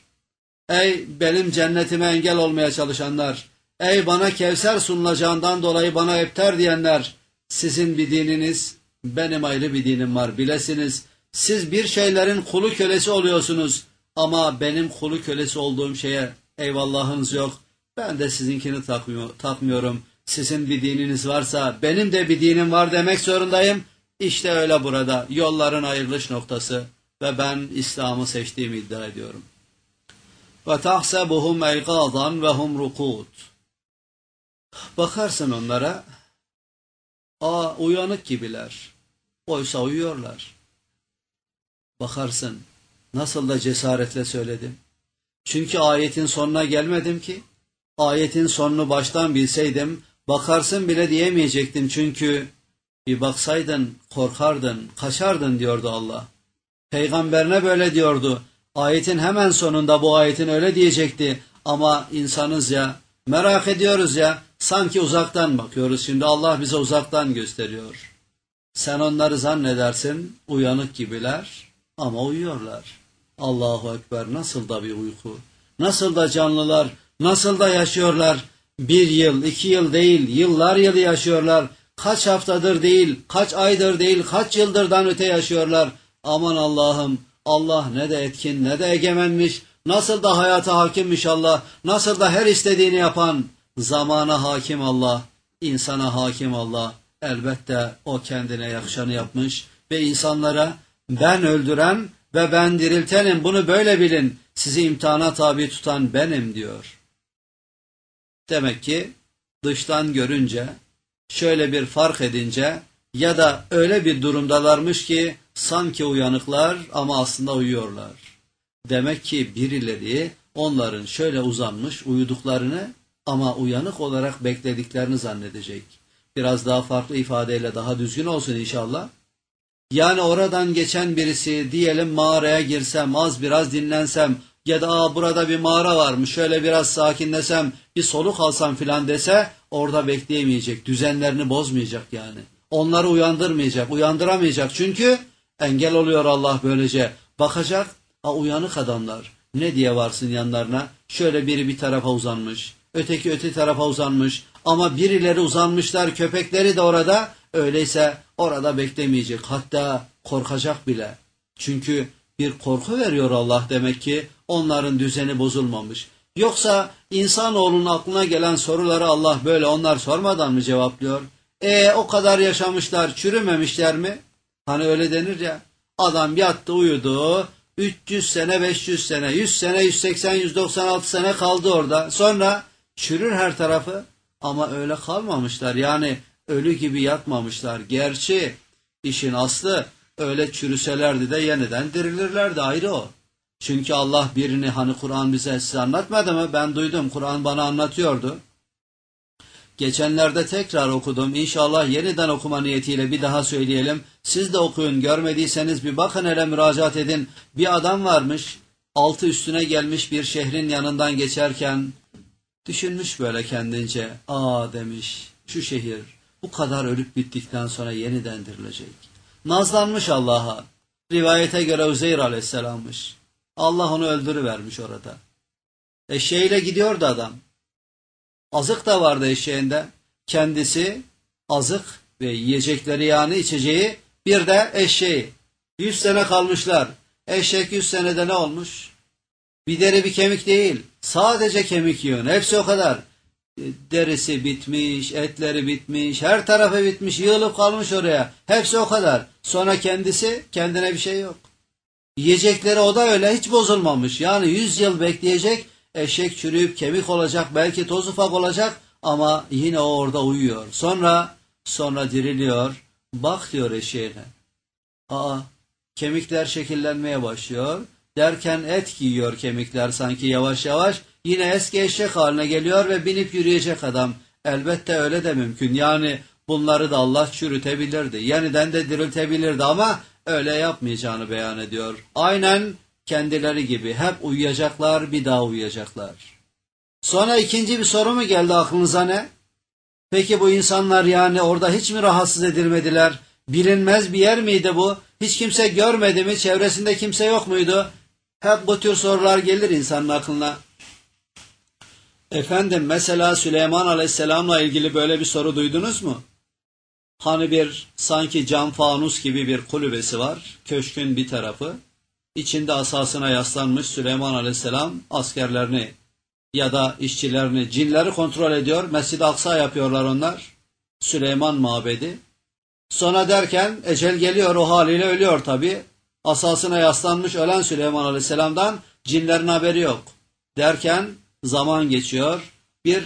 ey benim cennetime engel olmaya çalışanlar, ey bana Kevser sunulacağından dolayı bana epter diyenler, sizin bir dininiz, benim ayrı bir dinim var, bilesiniz. Siz bir şeylerin kulu kölesi oluyorsunuz ama benim kulu kölesi olduğum şeye eyvallahınız yok. Ben de sizinkini takmıyor, takmıyorum. Sizin bir dininiz varsa benim de bir dinim var demek zorundayım. İşte öyle burada yolların ayrılış noktası ve ben İslam'ı seçtiğimi iddia ediyorum. وَتَحْسَبُهُمْ اَيْقَاظًا وَهُمْ رُقُودٌ. Bakarsın onlara, aa uyanık gibiler, oysa uyuyorlar. Bakarsın, nasıl da cesaretle söyledim. Çünkü ayetin sonuna gelmedim ki, ayetin sonunu baştan bilseydim, bakarsın bile diyemeyecektim. Çünkü bir baksaydın korkardın, kaçardın diyordu Allah. Peygamberine böyle diyordu. Ayetin hemen sonunda bu ayetin öyle diyecekti. Ama insanız ya, merak ediyoruz ya, sanki uzaktan bakıyoruz. Şimdi Allah bize uzaktan gösteriyor. Sen onları zannedersin uyanık gibiler ama uyuyorlar. Allahu Ekber, nasıl da bir uyku, nasıl da canlılar, nasıl da yaşıyorlar. Bir yıl, iki yıl değil, yıllar yılı yaşıyorlar. Kaç haftadır değil, kaç aydır değil, kaç yıldırdan öte yaşıyorlar. Aman Allah'ım, Allah ne de etkin, ne de egemenmiş, nasıl da hayata hakimmiş Allah, nasıl da her istediğini yapan, zamana hakim Allah, insana hakim Allah. Elbette o kendine yakışanı yapmış ve insanlara ben öldüren ve ben diriltenim, bunu böyle bilin, sizi imtihana tabi tutan benim diyor. Demek ki dıştan görünce, şöyle bir fark edince ya da öyle bir durumdalarmış ki sanki uyanıklar ama aslında uyuyorlar. Demek ki birileri onların şöyle uzanmış uyuduklarını ama uyanık olarak beklediklerini zannedecek. Biraz daha farklı ifadeyle daha düzgün olsun inşallah. Yani oradan geçen birisi diyelim mağaraya girsem, az biraz dinlensem ya da Aa, burada bir mağara varmış, şöyle biraz sakinlesem, bir soluk alsam filan dese orada bekleyemeyecek, düzenlerini bozmayacak yani. Onları uyandırmayacak, uyandıramayacak çünkü Engel oluyor Allah böylece. Bakacak, ha uyanık adamlar. Ne diye varsın yanlarına? Şöyle biri bir tarafa uzanmış, öteki öte tarafa uzanmış. Ama birileri uzanmışlar, köpekleri de orada. Öyleyse orada beklemeyecek. Hatta korkacak bile. Çünkü bir korku veriyor Allah demek ki onların düzeni bozulmamış. Yoksa insanoğlunun aklına gelen soruları Allah böyle onlar sormadan mı cevaplıyor? E o kadar yaşamışlar, çürümemişler mi? Hani öyle denir ya, adam yattı uyudu, üç yüz sene, beş yüz sene, yüz sene, yüz seksen, yüz doksan altı sene kaldı orada. Sonra çürür her tarafı ama öyle kalmamışlar. Yani ölü gibi yatmamışlar. Gerçi işin aslı öyle çürüselerdi de yeniden dirilirlerdi, ayrı o. Çünkü Allah birini, hani Kur'an bize size anlatmadı mı? Ben duydum, Kur'an bana anlatıyordu. Geçenlerde tekrar okudum. İnşallah yeniden okuma niyetiyle bir daha söyleyelim. Siz de okuyun. Görmediyseniz bir bakın, hele müracaat edin. Bir adam varmış, altı üstüne gelmiş bir şehrin yanından geçerken düşünmüş böyle kendince. Aa demiş, şu şehir bu kadar ölüp bittikten sonra yeniden dirilecek. Nazlanmış Allah'a. Rivayete göre Uzeyr aleyhisselammış. Allah onu öldürüvermiş orada. Eşeğiyle gidiyordu adam. Azık da vardı eşeğinde. Kendisi, azık ve yiyecekleri, yani içeceği, bir de eşeği. Yüz sene kalmışlar. Eşek yüz senede ne olmuş? Bir deri bir kemik değil. Sadece kemik yiyor. Hepsi o kadar. Derisi bitmiş, etleri bitmiş, her tarafı bitmiş, yığılıp kalmış oraya. Hepsi o kadar. Sonra kendisi, kendine bir şey yok. Yiyecekleri o da öyle, hiç bozulmamış. Yani yüz yıl bekleyecek, eşek çürüyüp kemik olacak, belki toz ufak olacak ama yine o orada uyuyor. Sonra, sonra diriliyor. Bak diyor eşeğine. Aa, kemikler şekillenmeye başlıyor. Derken et giyiyor kemikler sanki yavaş yavaş. Yine eski eşek haline geliyor ve binip yürüyecek adam. Elbette öyle de mümkün. Yani bunları da Allah çürütebilirdi. Yeniden de diriltebilirdi ama öyle yapmayacağını beyan ediyor. Aynen kendileri gibi hep uyuyacaklar, bir daha uyuyacaklar. Sonra ikinci bir soru mu geldi aklınıza, ne? Peki bu insanlar yani orada hiç mi rahatsız edilmediler? Bilinmez bir yer miydi bu? Hiç kimse görmedi mi? Çevresinde kimse yok muydu? Hep bu tür sorular gelir insanın aklına. Efendim mesela Süleyman Aleyhisselam'la ilgili böyle bir soru duydunuz mu? Hani bir sanki cam fanus gibi bir kulübesi var. Köşkün bir tarafı. İçinde asasına yaslanmış Süleyman Aleyhisselam askerlerini ya da işçilerini, cinleri kontrol ediyor. Mescid-i Aksa yapıyorlar onlar. Süleyman mabedi. Sonra derken ecel geliyor, o haliyle ölüyor tabi. Asasına yaslanmış ölen Süleyman Aleyhisselam'dan cinlerin haberi yok. Derken zaman geçiyor. Bir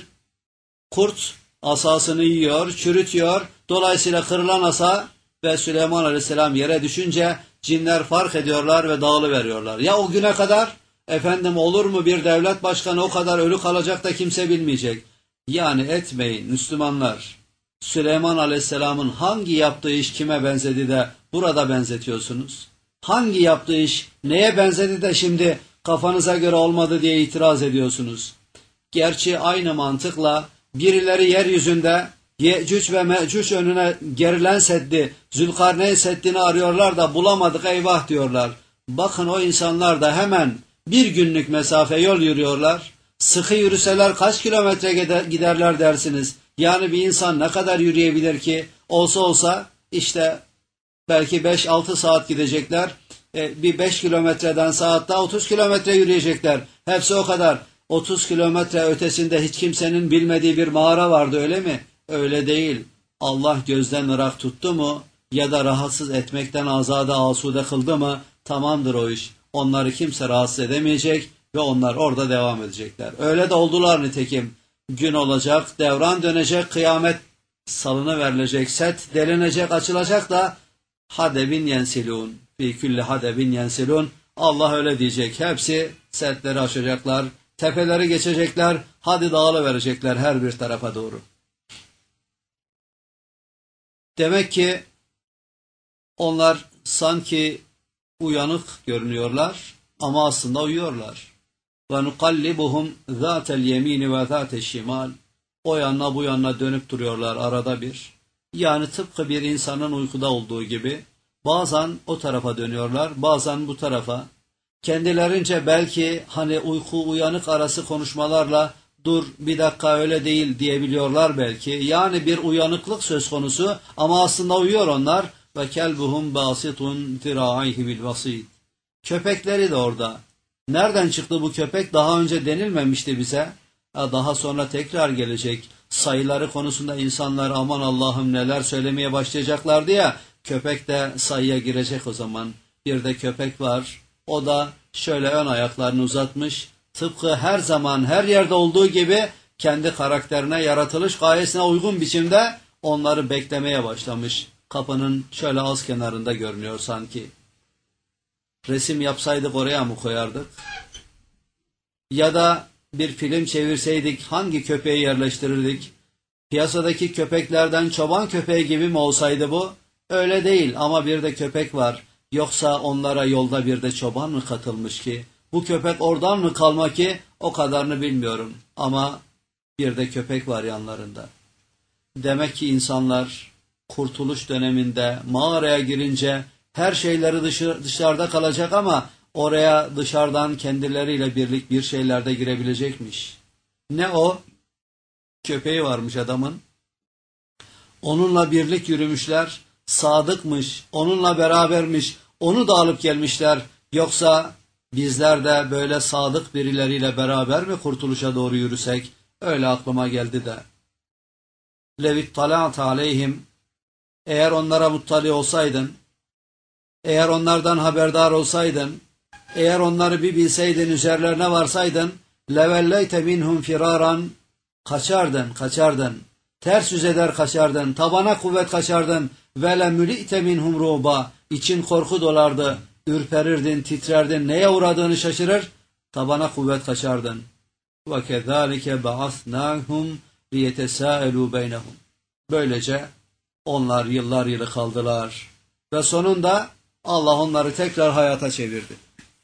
kurt asasını yiyor, çürütüyor. Dolayısıyla kırılan asa ve Süleyman Aleyhisselam yere düşünce cinler fark ediyorlar ve dağılıveriyorlar. Ya o güne kadar efendim olur mu bir devlet başkanı o kadar ölü kalacak da kimse bilmeyecek. Yani etmeyin Müslümanlar. Süleyman Aleyhisselam'ın hangi yaptığı iş kime benzedi de burada benzetiyorsunuz? Hangi yaptığı iş neye benzedi de şimdi kafanıza göre olmadı diye itiraz ediyorsunuz? Gerçi aynı mantıkla birileri yeryüzünde Yecüc ve Mecüc önüne gerilen seddi, Zülkarneyn seddini arıyorlar da bulamadık eyvah diyorlar. Bakın o insanlar da hemen bir günlük mesafe yol yürüyorlar. Sıkı yürüseler kaç kilometre giderler dersiniz? Yani bir insan ne kadar yürüyebilir ki? Olsa olsa işte belki beş altı saat gidecekler. E, bir beş kilometreden saatte otuz kilometre yürüyecekler. Hepsi o kadar. otuz kilometre ötesinde hiç kimsenin bilmediği bir mağara vardı, öyle mi? Öyle değil. Allah gözden ırak tuttu mu ya da rahatsız etmekten azade asude kıldı mı tamamdır o iş. Onları kimse rahatsız edemeyecek ve onlar orada devam edecekler. Öyle de oldular nitekim. Gün olacak, devran dönecek, kıyamet salına verilecek, set delinecek, açılacak da hadebin yensilun, fi külli hadebin yensilun. Allah öyle diyecek. Hepsi setleri aşacaklar, tepeleri geçecekler, hadi dağılıverecekler her bir tarafa doğru. Demek ki onlar sanki uyanık görünüyorlar ama aslında uyuyorlar. Ve nukallibuhum zâtel yemini ve zâtel şimal. O yanına bu yanına dönüp duruyorlar arada bir. Yani tıpkı bir insanın uykuda olduğu gibi Bazen o tarafa dönüyorlar, bazen bu tarafa. Kendilerince belki hani uyku uyanık arası konuşmalarla dur bir dakika öyle değil diyebiliyorlar belki. Yani bir uyanıklık söz konusu ama aslında uyuyor onlar. Ve kelbuhum basitun ziraihi bil vasit. Köpekleri de orada. Nereden çıktı bu köpek? Daha önce denilmemişti bize. Daha sonra tekrar gelecek. Sayıları konusunda insanlar aman Allah'ım neler söylemeye başlayacaklardı ya. Köpek de sayıya girecek o zaman. Bir de köpek var. O da şöyle ön ayaklarını uzatmış. Tıpkı her zaman her yerde olduğu gibi kendi karakterine, yaratılış gayesine uygun biçimde onları beklemeye başlamış. Kapının şöyle az kenarında görünüyor sanki. Resim yapsaydık oraya mı koyardık? Ya da bir film çevirseydik hangi köpeği yerleştirirdik? Piyasadaki köpeklerden çoban köpeği gibi mi olsaydı bu? Öyle değil ama bir de köpek var. Yoksa onlara yolda bir de çoban mı katılmış ki? Bu köpek oradan mı kalma ki? O kadarını bilmiyorum. Ama bir de köpek var yanlarında. Demek ki insanlar kurtuluş döneminde mağaraya girince her şeyleri dışı, dışarıda kalacak ama oraya dışarıdan kendileriyle birlik bir şeyler de girebilecekmiş. Ne o? Köpeği varmış adamın. Onunla birlik yürümüşler. Sadıkmış, onunla berabermiş, onu da alıp gelmişler. Yoksa bizler de böyle sadık birileriyle beraber mi kurtuluşa doğru yürüsek? Öyle aklıma geldi de. Levit talat aleyhim, eğer onlara muttali olsaydın, eğer onlardan haberdar olsaydın, eğer onları bir bilseydin, üzerlerine varsaydın, levelleyte minhum firaran, kaçardın, kaçardın. Ters yüz eder kaçardın, tabana kuvvet kaçardın. Ve le mülite minhum ruba, için korku dolardı, ürperirdin, titrerdin, neye uğradığını şaşırır, tabana kuvvet kaçardın. Ve kezalike ba'asnahum liyetesâelû beynehum. Böylece onlar yıllar yılı kaldılar ve sonunda Allah onları tekrar hayata çevirdi.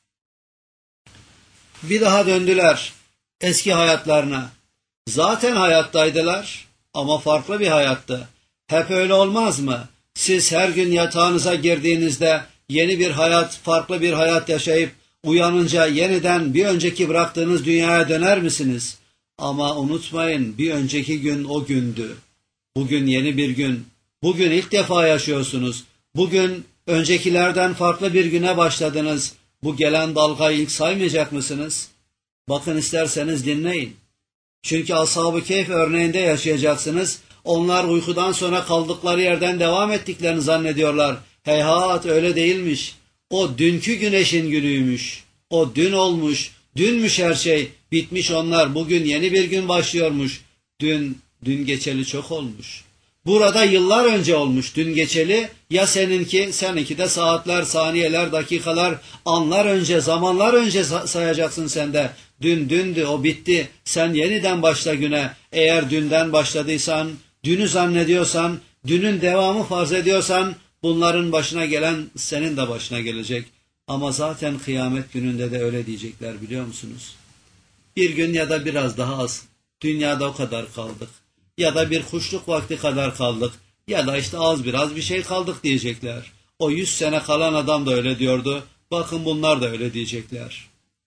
Bir daha döndüler eski hayatlarına. Zaten hayattaydılar ama farklı bir hayattı. Hep öyle olmaz mı? Siz her gün yatağınıza girdiğinizde yeni bir hayat, farklı bir hayat yaşayıp uyanınca yeniden bir önceki bıraktığınız dünyaya döner misiniz? Ama unutmayın, bir önceki gün o gündü. Bugün yeni bir gün. Bugün ilk defa yaşıyorsunuz. Bugün öncekilerden farklı bir güne başladınız. Bu gelen dalgayı ilk saymayacak mısınız? Bakın isterseniz dinleyin. Çünkü Ashab-ı Kehf örneğinde yaşayacaksınız. Onlar uykudan sonra kaldıkları yerden devam ettiklerini zannediyorlar. Heyhat öyle değilmiş. O dünkü güneşin günüymüş. O dün olmuş. Dünmüş her şey. Bitmiş onlar. Bugün yeni bir gün başlıyormuş. Dün, dün geçeli çok olmuş. Burada yıllar önce olmuş dün geçeli. Ya seninki, seninki de saatler, saniyeler, dakikalar, anlar önce, zamanlar önce sayacaksın sen de. Dün dündü, o bitti. Sen yeniden başla güne. Eğer dünden başladıysan, dünü zannediyorsan, dünün devamı farz ediyorsan, bunların başına gelen senin de başına gelecek. Ama zaten kıyamet gününde de öyle diyecekler, biliyor musunuz? Bir gün ya da biraz daha az. Dünyada o kadar kaldık. Ya da bir kuşluk vakti kadar kaldık. Ya da işte az biraz bir şey kaldık diyecekler. O yüz sene kalan adam da öyle diyordu. Bakın bunlar da öyle diyecekler.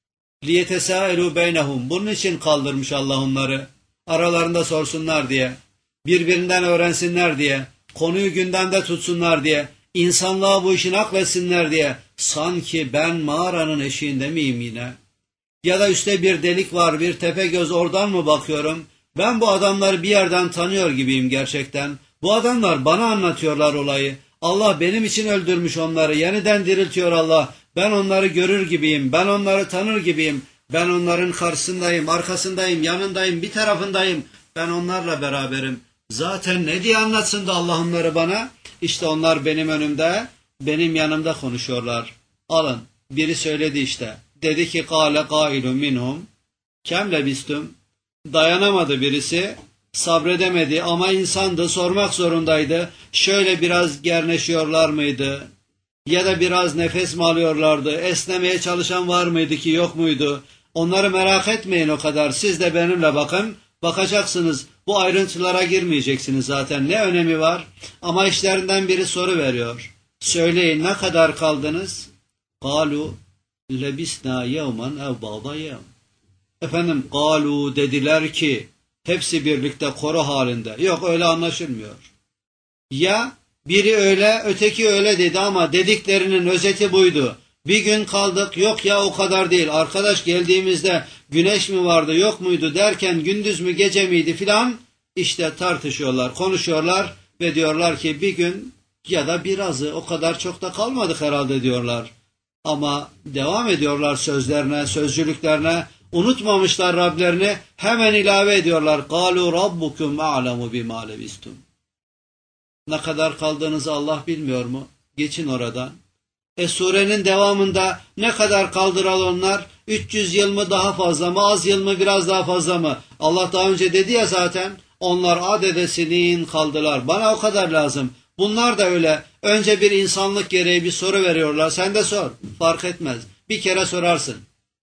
Liyetesâelû beynehum. Bunun için kaldırmış Allah onları. Aralarında sorsunlar diye. Birbirinden öğrensinler diye. Konuyu gündemde tutsunlar diye. İnsanlığa bu işi nakletsinler diye. Sanki ben mağaranın eşiğinde miyim yine? Ya da üstte bir delik var, bir tepe göz, oradan mı bakıyorum? Ben bu adamları bir yerden tanıyor gibiyim gerçekten. Bu adamlar bana anlatıyorlar olayı. Allah benim için öldürmüş onları. Yeniden diriltiyor Allah. Ben onları görür gibiyim. Ben onları tanır gibiyim. Ben onların karşısındayım, arkasındayım, yanındayım, bir tarafındayım. Ben onlarla beraberim. Zaten ne diye anlatsın da Allah onları bana? İşte onlar benim önümde, benim yanımda konuşuyorlar. Alın. Biri söyledi işte. Dedi ki kâle kâilun minhum. Kem lebistum. Dayanamadı birisi. Sabredemedi ama insandı, sormak zorundaydı. Şöyle biraz gerneşiyorlar mıydı? Ya da biraz nefes mi alıyorlardı? Esnemeye çalışan var mıydı ki yok muydu? Onları merak etmeyin o kadar. Siz de benimle bakın. Bakacaksınız. Bu ayrıntılara girmeyeceksiniz zaten. Ne önemi var? Ama işlerinden biri soru veriyor. Söyleyin, ne kadar kaldınız? Kalu lebisna yevmen ev ba'da yevm. Efendim, kalu dediler ki, hepsi birlikte koro halinde. Yok, öyle anlaşılmıyor. Ya biri öyle, öteki öyle dedi ama dediklerinin özeti buydu. Bir gün kaldık, yok ya o kadar değil. Arkadaş geldiğimizde güneş mi vardı, yok muydu derken gündüz mü gece miydi filan. İşte tartışıyorlar, konuşuyorlar ve diyorlar ki bir gün ya da birazı, o kadar çok da kalmadık herhalde diyorlar. Ama devam ediyorlar sözlerine, sözcülüklerine. Unutmamışlar Rablerini, hemen ilave ediyorlar. قَالُوا رَبُّكُمْ أَعْلَمُ بِمَا لَبِسْتُمْ. Ne kadar kaldığınızı Allah bilmiyor mu? Geçin oradan. E surenin devamında ne kadar kaldıran onlar? üç yüz yıl mı, daha fazla mı, az yıl mı, biraz daha fazla mı? Allah daha önce dedi ya zaten, onlar adedesinin kaldılar. Bana o kadar lazım. Bunlar da öyle. Önce bir insanlık gereği bir soru veriyorlar. Sen de sor. Fark etmez. Bir kere sorarsın.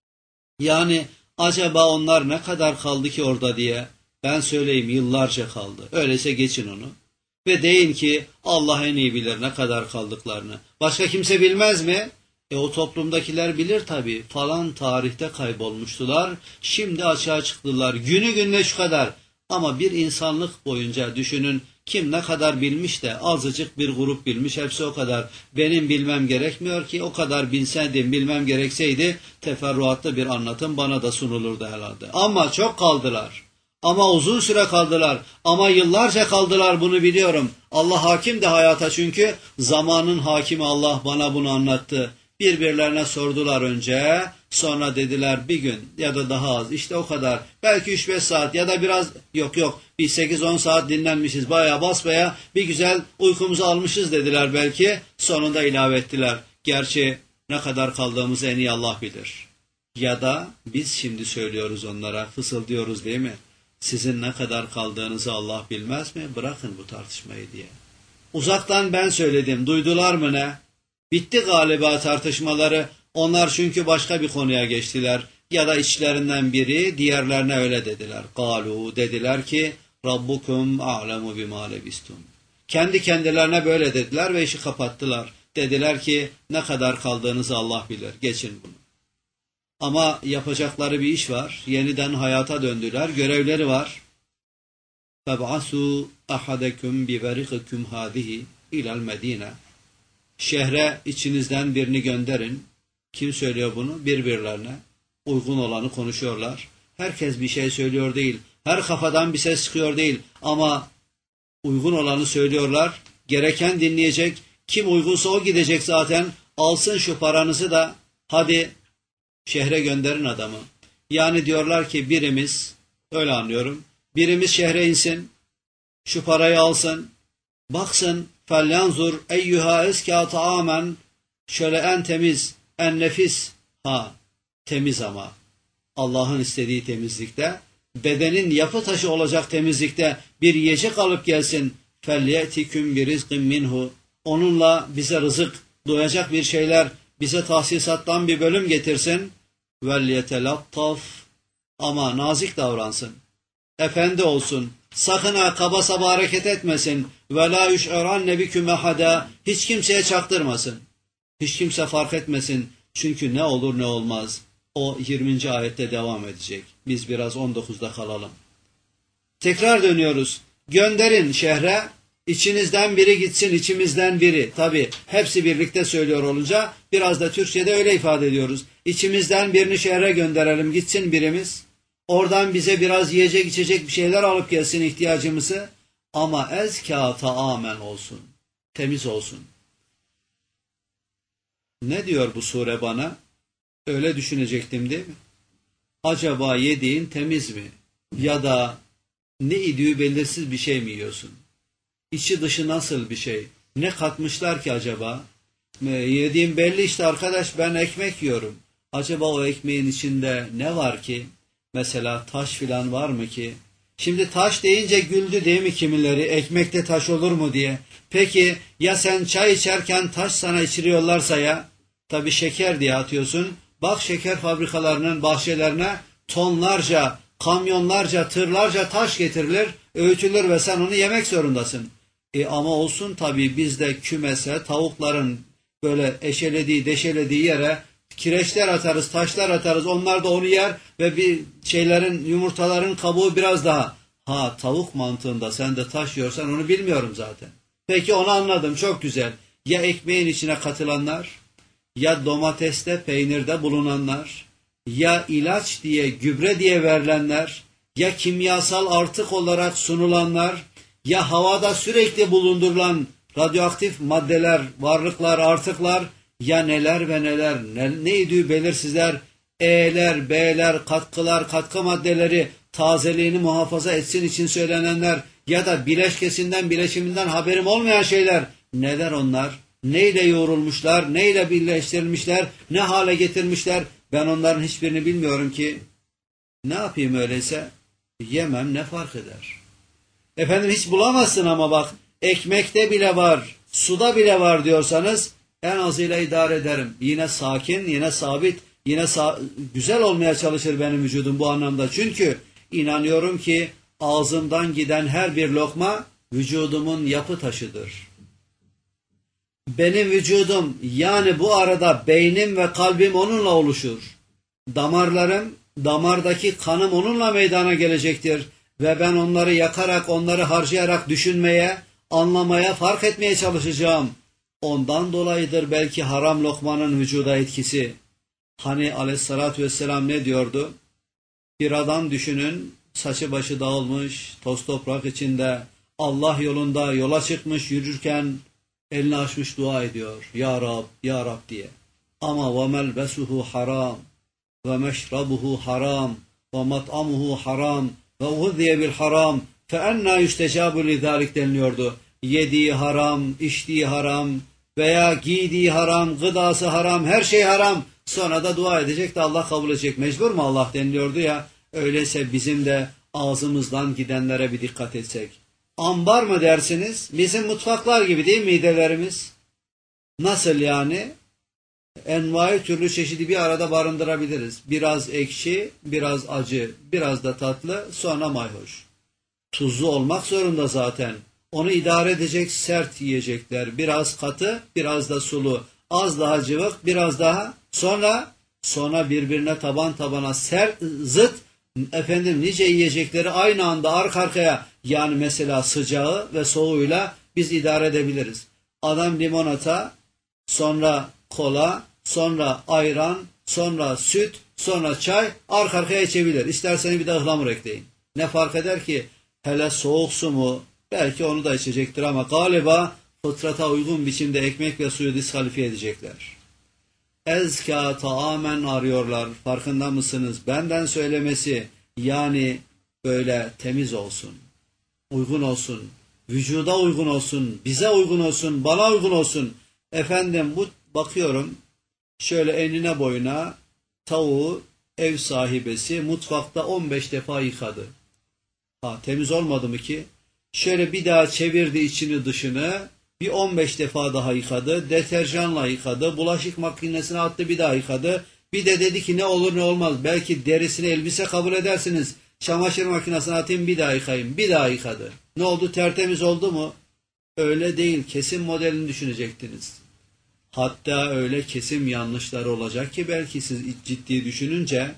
Yani acaba onlar ne kadar kaldı ki orada diye. Ben söyleyeyim, yıllarca kaldı. Öyleyse geçin onu. Ve deyin ki Allah en iyi bilir ne kadar kaldıklarını. Başka kimse bilmez mi? E o toplumdakiler bilir tabii. Falan tarihte kaybolmuştular. Şimdi açığa çıktılar. Günü gününe şu kadar. Ama bir insanlık boyunca düşünün, kim ne kadar bilmiş de azıcık bir grup bilmiş, hepsi o kadar. Benim bilmem gerekmiyor ki, o kadar bilseydim, bilmem gerekseydi teferruatlı bir anlatım bana da sunulurdu herhalde. Ama çok kaldılar. Ama uzun süre kaldılar. Ama yıllarca kaldılar, bunu biliyorum. Allah hakim de hayata, çünkü zamanın hakimi Allah bana bunu anlattı. Birbirlerine sordular önce, sonra dediler bir gün ya da daha az, işte o kadar. Belki üç beş saat ya da biraz, yok yok bir sekiz on saat dinlenmişiz, bayağı basbaya bir güzel uykumuzu almışız dediler belki. Sonunda ilave ettiler. Gerçi ne kadar kaldığımızı en iyi Allah bilir. Ya da biz şimdi söylüyoruz onlara, fısıldıyoruz değil mi? Sizin ne kadar kaldığınızı Allah bilmez mi? Bırakın bu tartışmayı diye. Uzaktan ben söyledim. Duydular mı ne? Bitti galiba tartışmaları. Onlar çünkü başka bir konuya geçtiler. Ya da içlerinden biri diğerlerine öyle dediler. Kalu dediler ki Rabbukum a'lemu bima lebistum. Kendi kendilerine böyle dediler ve işi kapattılar. Dediler ki ne kadar kaldığınızı Allah bilir. Geçin bunu. Ama yapacakları bir iş var. Yeniden hayata döndüler. Görevleri var. فَبْعَثُوا أَحَدَكُمْ بِبَرِقِكُمْ هَذِهِ اِلَى الْمَد۪ينَ. Şehre içinizden birini gönderin. Kim söylüyor bunu? Birbirlerine. Uygun olanı konuşuyorlar. Herkes bir şey söylüyor değil. Her kafadan bir ses çıkıyor değil. Ama uygun olanı söylüyorlar. Gereken dinleyecek. Kim uygunsa o gidecek zaten. Alsın şu paranızı da hadi şehre gönderin adamı. Yani diyorlar ki birimiz, öyle anlıyorum, birimiz şehre insin, şu parayı alsın, baksın, felyanzur eyyuha eska taamen, şöyle en temiz, en nefis, ha temiz ama Allah'ın istediği temizlikte, bedenin yapı taşı olacak temizlikte bir yiyecek alıp gelsin, felyetikum bi rizqin minhu, onunla bize rızık, doyacak bir şeyler, bize tahsisattan bir bölüm getirsin. وَلْيَتَلَطَّفْ, ama nazik davransın. Efendi olsun. Sakın ha kaba saba hareket etmesin. وَلَا يُشْعُرَنَّ بِكُمْ اَحَدًا, hiç kimseye çaktırmasın. Hiç kimse fark etmesin. Çünkü ne olur ne olmaz. O yirminci ayette devam edecek. Biz biraz on dokuzda kalalım. Tekrar dönüyoruz. Gönderin şehre. İçinizden biri gitsin, içimizden biri. Tabi hepsi birlikte söylüyor olunca biraz da Türkçe'de öyle ifade ediyoruz. İçimizden birini şehre gönderelim, gitsin birimiz. Oradan bize biraz yiyecek içecek bir şeyler alıp gelsin ihtiyacımızı. Ama ezkâ taamen olsun. Temiz olsun. Ne diyor bu sure bana? Öyle düşünecektim değil mi? Acaba yediğin temiz mi? Ya da ne idüğü belirsiz bir şey mi yiyorsun? İçi dışı nasıl bir şey? Ne katmışlar ki acaba? Yediğim belli işte arkadaş, ben ekmek yiyorum. Acaba o ekmeğin içinde ne var ki? Mesela taş filan var mı ki? Şimdi taş deyince güldü değil mi kimileri? Ekmekte taş olur mu diye. Peki ya sen çay içerken taş sana içiriyorlarsa ya? Tabii şeker diye atıyorsun. Bak şeker fabrikalarının bahçelerine tonlarca, kamyonlarca, tırlarca taş getirilir, öğütülür ve sen onu yemek zorundasın. E ama olsun tabii, biz de kümese tavukların böyle eşelediği deşelediği yere kireçler atarız, taşlar atarız, onlar da onu yer ve bir şeylerin, yumurtaların kabuğu biraz daha. Ha, tavuk mantığında sen de taş yiyorsan onu bilmiyorum zaten. Peki, onu anladım, çok güzel. Ya ekmeğin içine katılanlar, ya domateste, peynirde bulunanlar, ya ilaç diye, gübre diye verilenler, ya kimyasal artık olarak sunulanlar, ya havada sürekli bulundurulan radyoaktif maddeler, varlıklar, artıklar, ya neler ve neler, ne, neydi belirsizler, E'ler, B'ler, katkılar, katkı maddeleri tazeliğini muhafaza etsin için söylenenler, ya da bileşkesinden, bileşiminden haberim olmayan şeyler, neler onlar? Neyle yoğrulmuşlar, neyle birleştirilmişler, ne hale getirmişler, ben onların hiçbirini bilmiyorum ki. Ne yapayım öyleyse? Yemem, ne fark eder? Efendim, hiç bulamazsın ama bak, ekmekte bile var, suda bile var diyorsanız en azıyla idare ederim. Yine sakin, yine sabit, yine sa güzel olmaya çalışır benim vücudum bu anlamda. Çünkü inanıyorum ki ağzımdan giden her bir lokma vücudumun yapı taşıdır. Benim vücudum, yani bu arada beynim ve kalbim onunla oluşur. Damarlarım, damardaki kanım onunla meydana gelecektir. Ve ben onları yakarak, onları harcayarak düşünmeye, anlamaya, fark etmeye çalışacağım. Ondan dolayıdır belki haram lokmanın vücuda etkisi. Hani aleyhissalatü vesselam ne diyordu? Bir adam düşünün, saçı başı dağılmış, toz toprak içinde, Allah yolunda yola çıkmış, yürürken elini açmış dua ediyor. Ya Rab, Ya Rab diye. Ama وَمَلْبَسُهُ haram, وَمَشْرَبُهُ haram, وَمَطْعَمُهُ haram, ve uğziye bil haram fe enna yüstecabu lidalik deniliyordu. Yediği haram, içtiği haram veya giydiği haram, gıdası haram, her şey haram. Sonra da dua edecek de Allah kabul edecek. Mecbur mu Allah deniliyordu ya. Öyleyse bizim de ağzımızdan gidenlere bir dikkat etsek. Ambar mı dersiniz? Bizim mutfaklar gibi değil midelerimiz? Nasıl yani? Envai türlü çeşidi bir arada barındırabiliriz. Biraz ekşi, biraz acı, biraz da tatlı, sonra mayhoş. Tuzlu olmak zorunda zaten. Onu idare edecek sert yiyecekler. Biraz katı, biraz da sulu. Az daha cıvık, biraz daha. Sonra sonra birbirine taban tabana sert, zıt, efendim nice yiyecekleri aynı anda arka arkaya, yani mesela sıcağı ve soğuğuyla biz idare edebiliriz. Adam limonata, sonra kola, sonra ayran, sonra süt, sonra çay arka arkaya içebilir. İsterseniz bir de ıhlamur ekleyin. Ne fark eder ki? Hele soğuk su mu? Belki onu da içecektir ama galiba fıtrata uygun biçimde ekmek ve suyu diskalifiye edecekler. Ezka taamen arıyorlar. Farkında mısınız? Benden söylemesi, yani böyle temiz olsun, uygun olsun, vücuda uygun olsun, bize uygun olsun, bana uygun olsun. Efendim, bu bakıyorum şöyle enine boyuna tavuğu ev sahibesi mutfakta on beş defa yıkadı. Ha, temiz olmadı mı ki? Şöyle bir daha çevirdi içini dışını, bir on beş defa daha yıkadı, deterjanla yıkadı, bulaşık makinesine attı, bir daha yıkadı. Bir de dedi ki ne olur ne olmaz, belki derisini elbise kabul edersiniz, çamaşır makinesine atayım, bir daha yıkayayım, bir daha yıkadı. Ne oldu, tertemiz oldu mu? Öyle değil, kesim modelini düşünecektiniz. Hatta öyle kesim yanlışları olacak ki belki siz ciddi düşününce,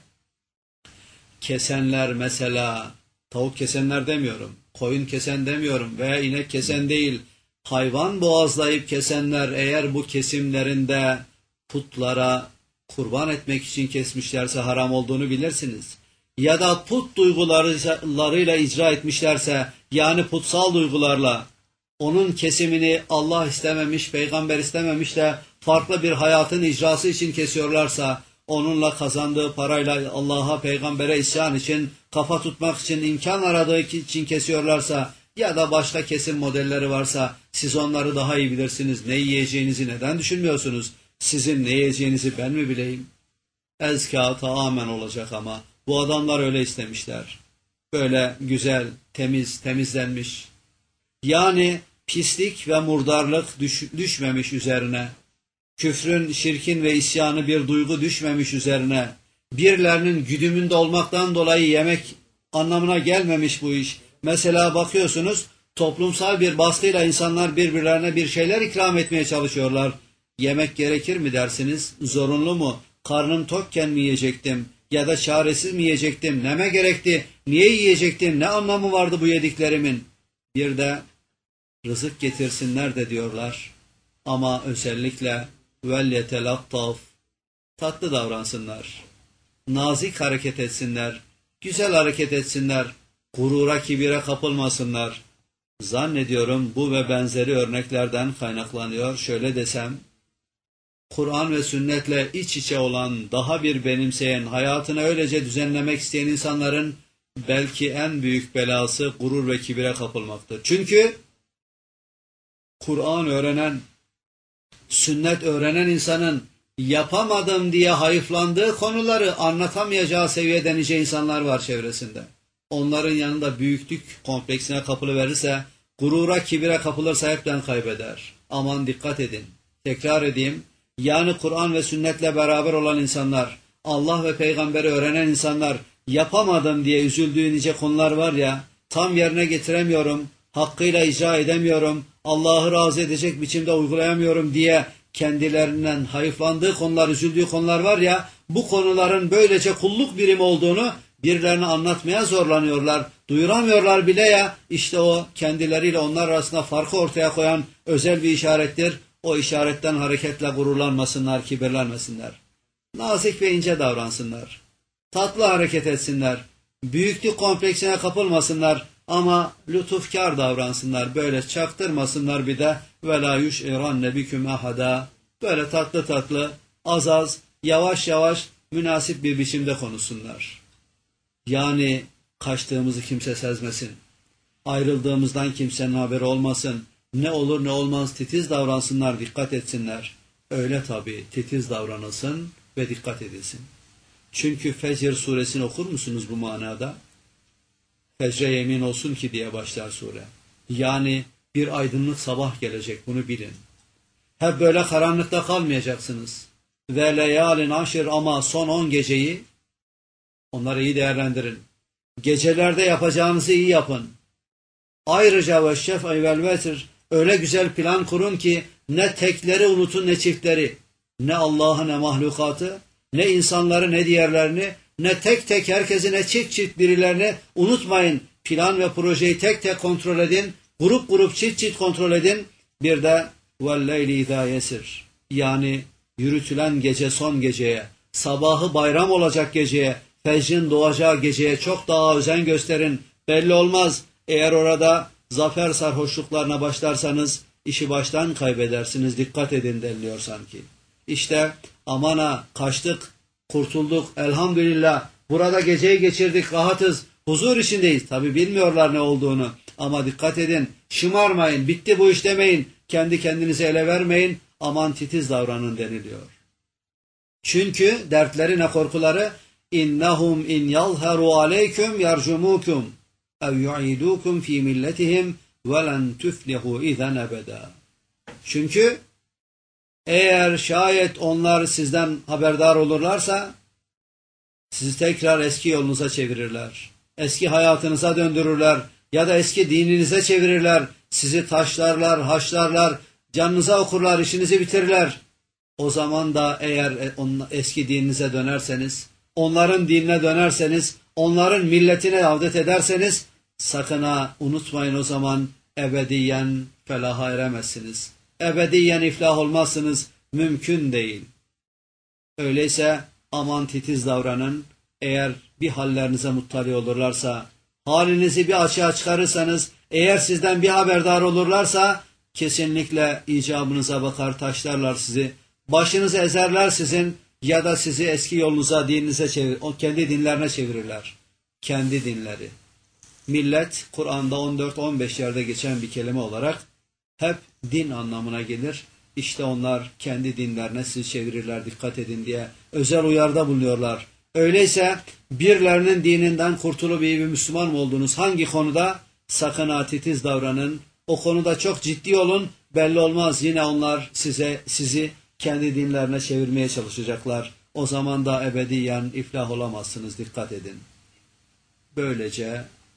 kesenler mesela, tavuk kesenler demiyorum, koyun kesen demiyorum veya inek kesen değil, hayvan boğazlayıp kesenler eğer bu kesimlerinde putlara kurban etmek için kesmişlerse haram olduğunu bilirsiniz. Ya da put duygularıyla icra etmişlerse, yani putsal duygularla, onun kesimini Allah istememiş, peygamber istememiş de farklı bir hayatın icrası için kesiyorlarsa, onunla kazandığı parayla Allah'a, peygambere isyan için, kafa tutmak için, imkan aradığı için kesiyorlarsa, ya da başka kesim modelleri varsa, siz onları daha iyi bilirsiniz. Ne yiyeceğinizi neden düşünmüyorsunuz? Sizin ne yiyeceğinizi ben mi bileyim? Ezka tamamen olacak ama bu adamlar öyle istemişler. Böyle güzel, temiz, temizlenmiş. Yani pislik ve murdarlık düş, düşmemiş üzerine. Küfrün, şirkin ve isyanı bir duygu düşmemiş üzerine. Birilerinin güdümünde olmaktan dolayı yemek anlamına gelmemiş bu iş. Mesela bakıyorsunuz, Toplumsal bir baskıyla insanlar birbirlerine bir şeyler ikram etmeye çalışıyorlar. Yemek gerekir mi dersiniz? Zorunlu mu? Karnım tokken mi yiyecektim? Ya da çaresiz mi yiyecektim? Neme gerekti? Niye yiyecektim? Ne anlamı vardı bu yediklerimin? Bir de rızık getirsinler de diyorlar. Ama özellikle vel yetelattaf, tatlı davransınlar. Nazik hareket etsinler. Güzel hareket etsinler. Gurura, kibire kapılmasınlar. Zannediyorum bu ve benzeri örneklerden kaynaklanıyor. Şöyle desem, Kur'an ve sünnetle iç içe olan, daha bir benimseyen, hayatını öylece düzenlemek isteyen insanların belki en büyük belası gurur ve kibire kapılmaktır. Çünkü Kur'an öğrenen, sünnet öğrenen insanın yapamadım diye hayıflandığı konuları anlatamayacağı seviyede nice insanlar var çevresinde. Onların yanında büyüklük kompleksine kapılıverirse, gurura, kibire kapılırsa hepten kaybeder. Aman dikkat edin. Tekrar edeyim. Yani Kur'an ve sünnetle beraber olan insanlar, Allah ve peygamberi öğrenen insanlar, yapamadım diye üzüldüğü nice konular var ya, tam yerine getiremiyorum, hakkıyla icra edemiyorum, Allah'ı razı edecek biçimde uygulayamıyorum diye kendilerinden hayıflandığı konular, üzüldüğü konular var ya, bu konuların böylece kulluk birimi olduğunu birilerine anlatmaya zorlanıyorlar, duyuramıyorlar bile ya, işte o kendileriyle onlar arasında farkı ortaya koyan özel bir işarettir. O işaretten hareketle gururlanmasınlar, kibirlenmesinler. Nazik ve ince davransınlar. Tatlı hareket etsinler. Büyüklük kompleksine kapılmasınlar ama lütufkar davransınlar. Böyle çaktırmasınlar bir de وَلَا يُشْعِرَنَّ بِكُمْ أَحَدًا. Böyle tatlı tatlı, az az, yavaş yavaş, münasip bir biçimde konuşsunlar. Yani kaçtığımızı kimse sezmesin. Ayrıldığımızdan kimsenin haberi olmasın. Ne olur ne olmaz titiz davransınlar, dikkat etsinler. Öyle tabii titiz davranılsın ve dikkat edilsin. Çünkü Fecr suresini okur musunuz bu manada? Fecre yemin olsun ki diye başlar sure. Yani bir aydınlık sabah gelecek, bunu bilin. Hep böyle karanlıkta kalmayacaksınız. Ve leyalin aşir, ama son on geceyi, onları iyi değerlendirin. Gecelerde yapacağınızı iyi yapın. Ayrıca ve şef'i vel vetr, öyle güzel plan kurun ki ne tekleri unutun ne çiftleri, ne Allah'ı ne mahlukatı, ne insanları ne diğerlerini, ne tek tek herkesi ne çift çift birilerini unutmayın. Plan ve projeyi tek tek kontrol edin, grup grup çift çift kontrol edin. Bir de velleyli izâ yesir, yani yürütülen gece son geceye, sabahı bayram olacak geceye, fecrin doğacağı geceye çok daha özen gösterin. Belli olmaz, eğer orada zafer sarhoşluklarına başlarsanız işi baştan kaybedersiniz, dikkat edin deniliyor sanki. İşte amana kaçtık, kurtulduk, elhamdülillah, burada geceyi geçirdik, rahatız, huzur içindeyiz. Tabi bilmiyorlar ne olduğunu ama dikkat edin, şımarmayın, bitti bu iş demeyin, kendi kendinize ele vermeyin, aman titiz davranın deniliyor. Çünkü dertleri ne korkuları, innahum in yalharu aleyküm yarcumukum ev yu'idukum fi milletihim ve len tuflihu izen ebeda. Çünkü eğer şayet onlar sizden haberdar olurlarsa sizi tekrar eski yolunuza çevirirler. Eski hayatınıza döndürürler ya da eski dininize çevirirler. Sizi taşlarlar, haşlarlar, canınıza okurlar, işinizi bitirirler. O zaman da eğer eski dininize dönerseniz, onların dinine dönerseniz, onların milletine avdet ederseniz, sakın ha unutmayın, o zaman ebediyen felaha eremezsiniz. Ebediyen iflah olmazsınız, mümkün değil. Öyleyse aman titiz davranın. Eğer bir hallerinize muttali olurlarsa, halinizi bir açığa çıkarırsanız, eğer sizden bir haberdar olurlarsa, kesinlikle icabınıza bakar, taşlarlar sizi, başınızı ezerler sizin, ya da sizi eski yolunuza, dininize çevir, o kendi dinlerine çevirirler. Kendi dinleri. Millet, Kur'an'da on dört on beş yerde geçen bir kelime olarak hep din anlamına gelir. İşte onlar kendi dinlerine sizi çevirirler, dikkat edin diye özel uyarıda bulunuyorlar. Öyleyse birilerinin dininden kurtulup iyi bir Müslüman mı oldunuz? Hangi konuda? Sakın ha titiz davranın. O konuda çok ciddi olun. Belli olmaz, yine onlar size sizi kendi dinlerine çevirmeye çalışacaklar. O zaman da ebediyen iflah olamazsınız, dikkat edin. Böylece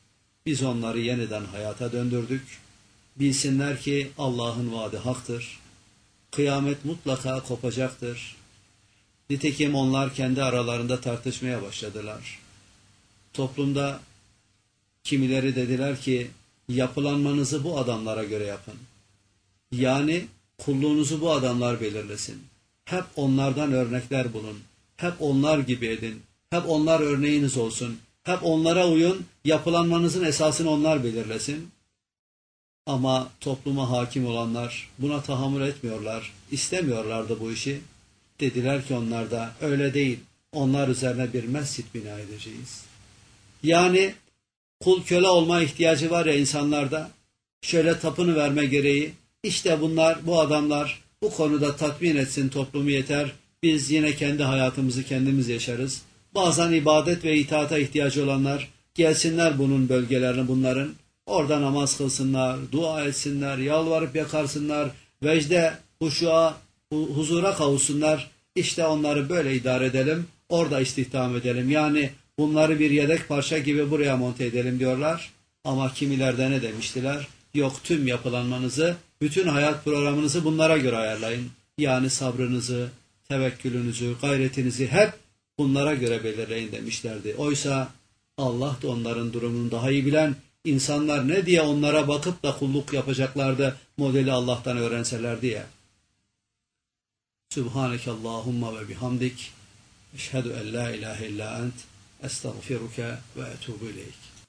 Biz onları yeniden hayata döndürdük. Bilsinler ki Allah'ın vaadi haktır. Kıyamet mutlaka kopacaktır. Nitekim onlar kendi aralarında tartışmaya başladılar. Toplumda kimileri dediler ki yapılanmanızı bu adamlara göre yapın. Yani kulluğunuzu bu adamlar belirlesin. Hep onlardan örnekler bulun. Hep onlar gibi edin. Hep onlar örneğiniz olsun. Hep onlara uyun. Yapılanmanızın esasını onlar belirlesin. Ama topluma hakim olanlar buna tahammül etmiyorlar. İstemiyorlardı bu işi. Dediler ki onlar da öyle değil. Onlar üzerine bir mescit bina edeceğiz. Yani kul köle olma ihtiyacı var ya insanlarda. Şöyle tapını verme gereği. İşte bunlar, bu adamlar bu konuda tatmin etsin toplumu yeter. Biz yine kendi hayatımızı kendimiz yaşarız. Bazen ibadet ve itaata ihtiyacı olanlar gelsinler bunun bölgelerine bunların. Orada namaz kılsınlar, dua etsinler, yalvarıp yakarsınlar, vecde, huşuğa, huzura kavuşsunlar. İşte onları böyle idare edelim, orada istihdam edelim. Yani bunları bir yedek parça gibi buraya monte edelim diyorlar. Ama kimilerde ne demiştiler? Yok, tüm yapılanmanızı, bütün hayat programınızı bunlara göre ayarlayın. Yani sabrınızı, tevekkülünüzü, gayretinizi hep bunlara göre belirleyin demişlerdi. Oysa Allah da onların durumunu daha iyi bilen, insanlar ne diye onlara bakıp da kulluk yapacaklardı modeli Allah'tan öğrenseler diye. Subhaneke Allahumma ve bihamdik. Eşhedü en la ilahe illa ent. Estağfiruke ve etubu ileyk.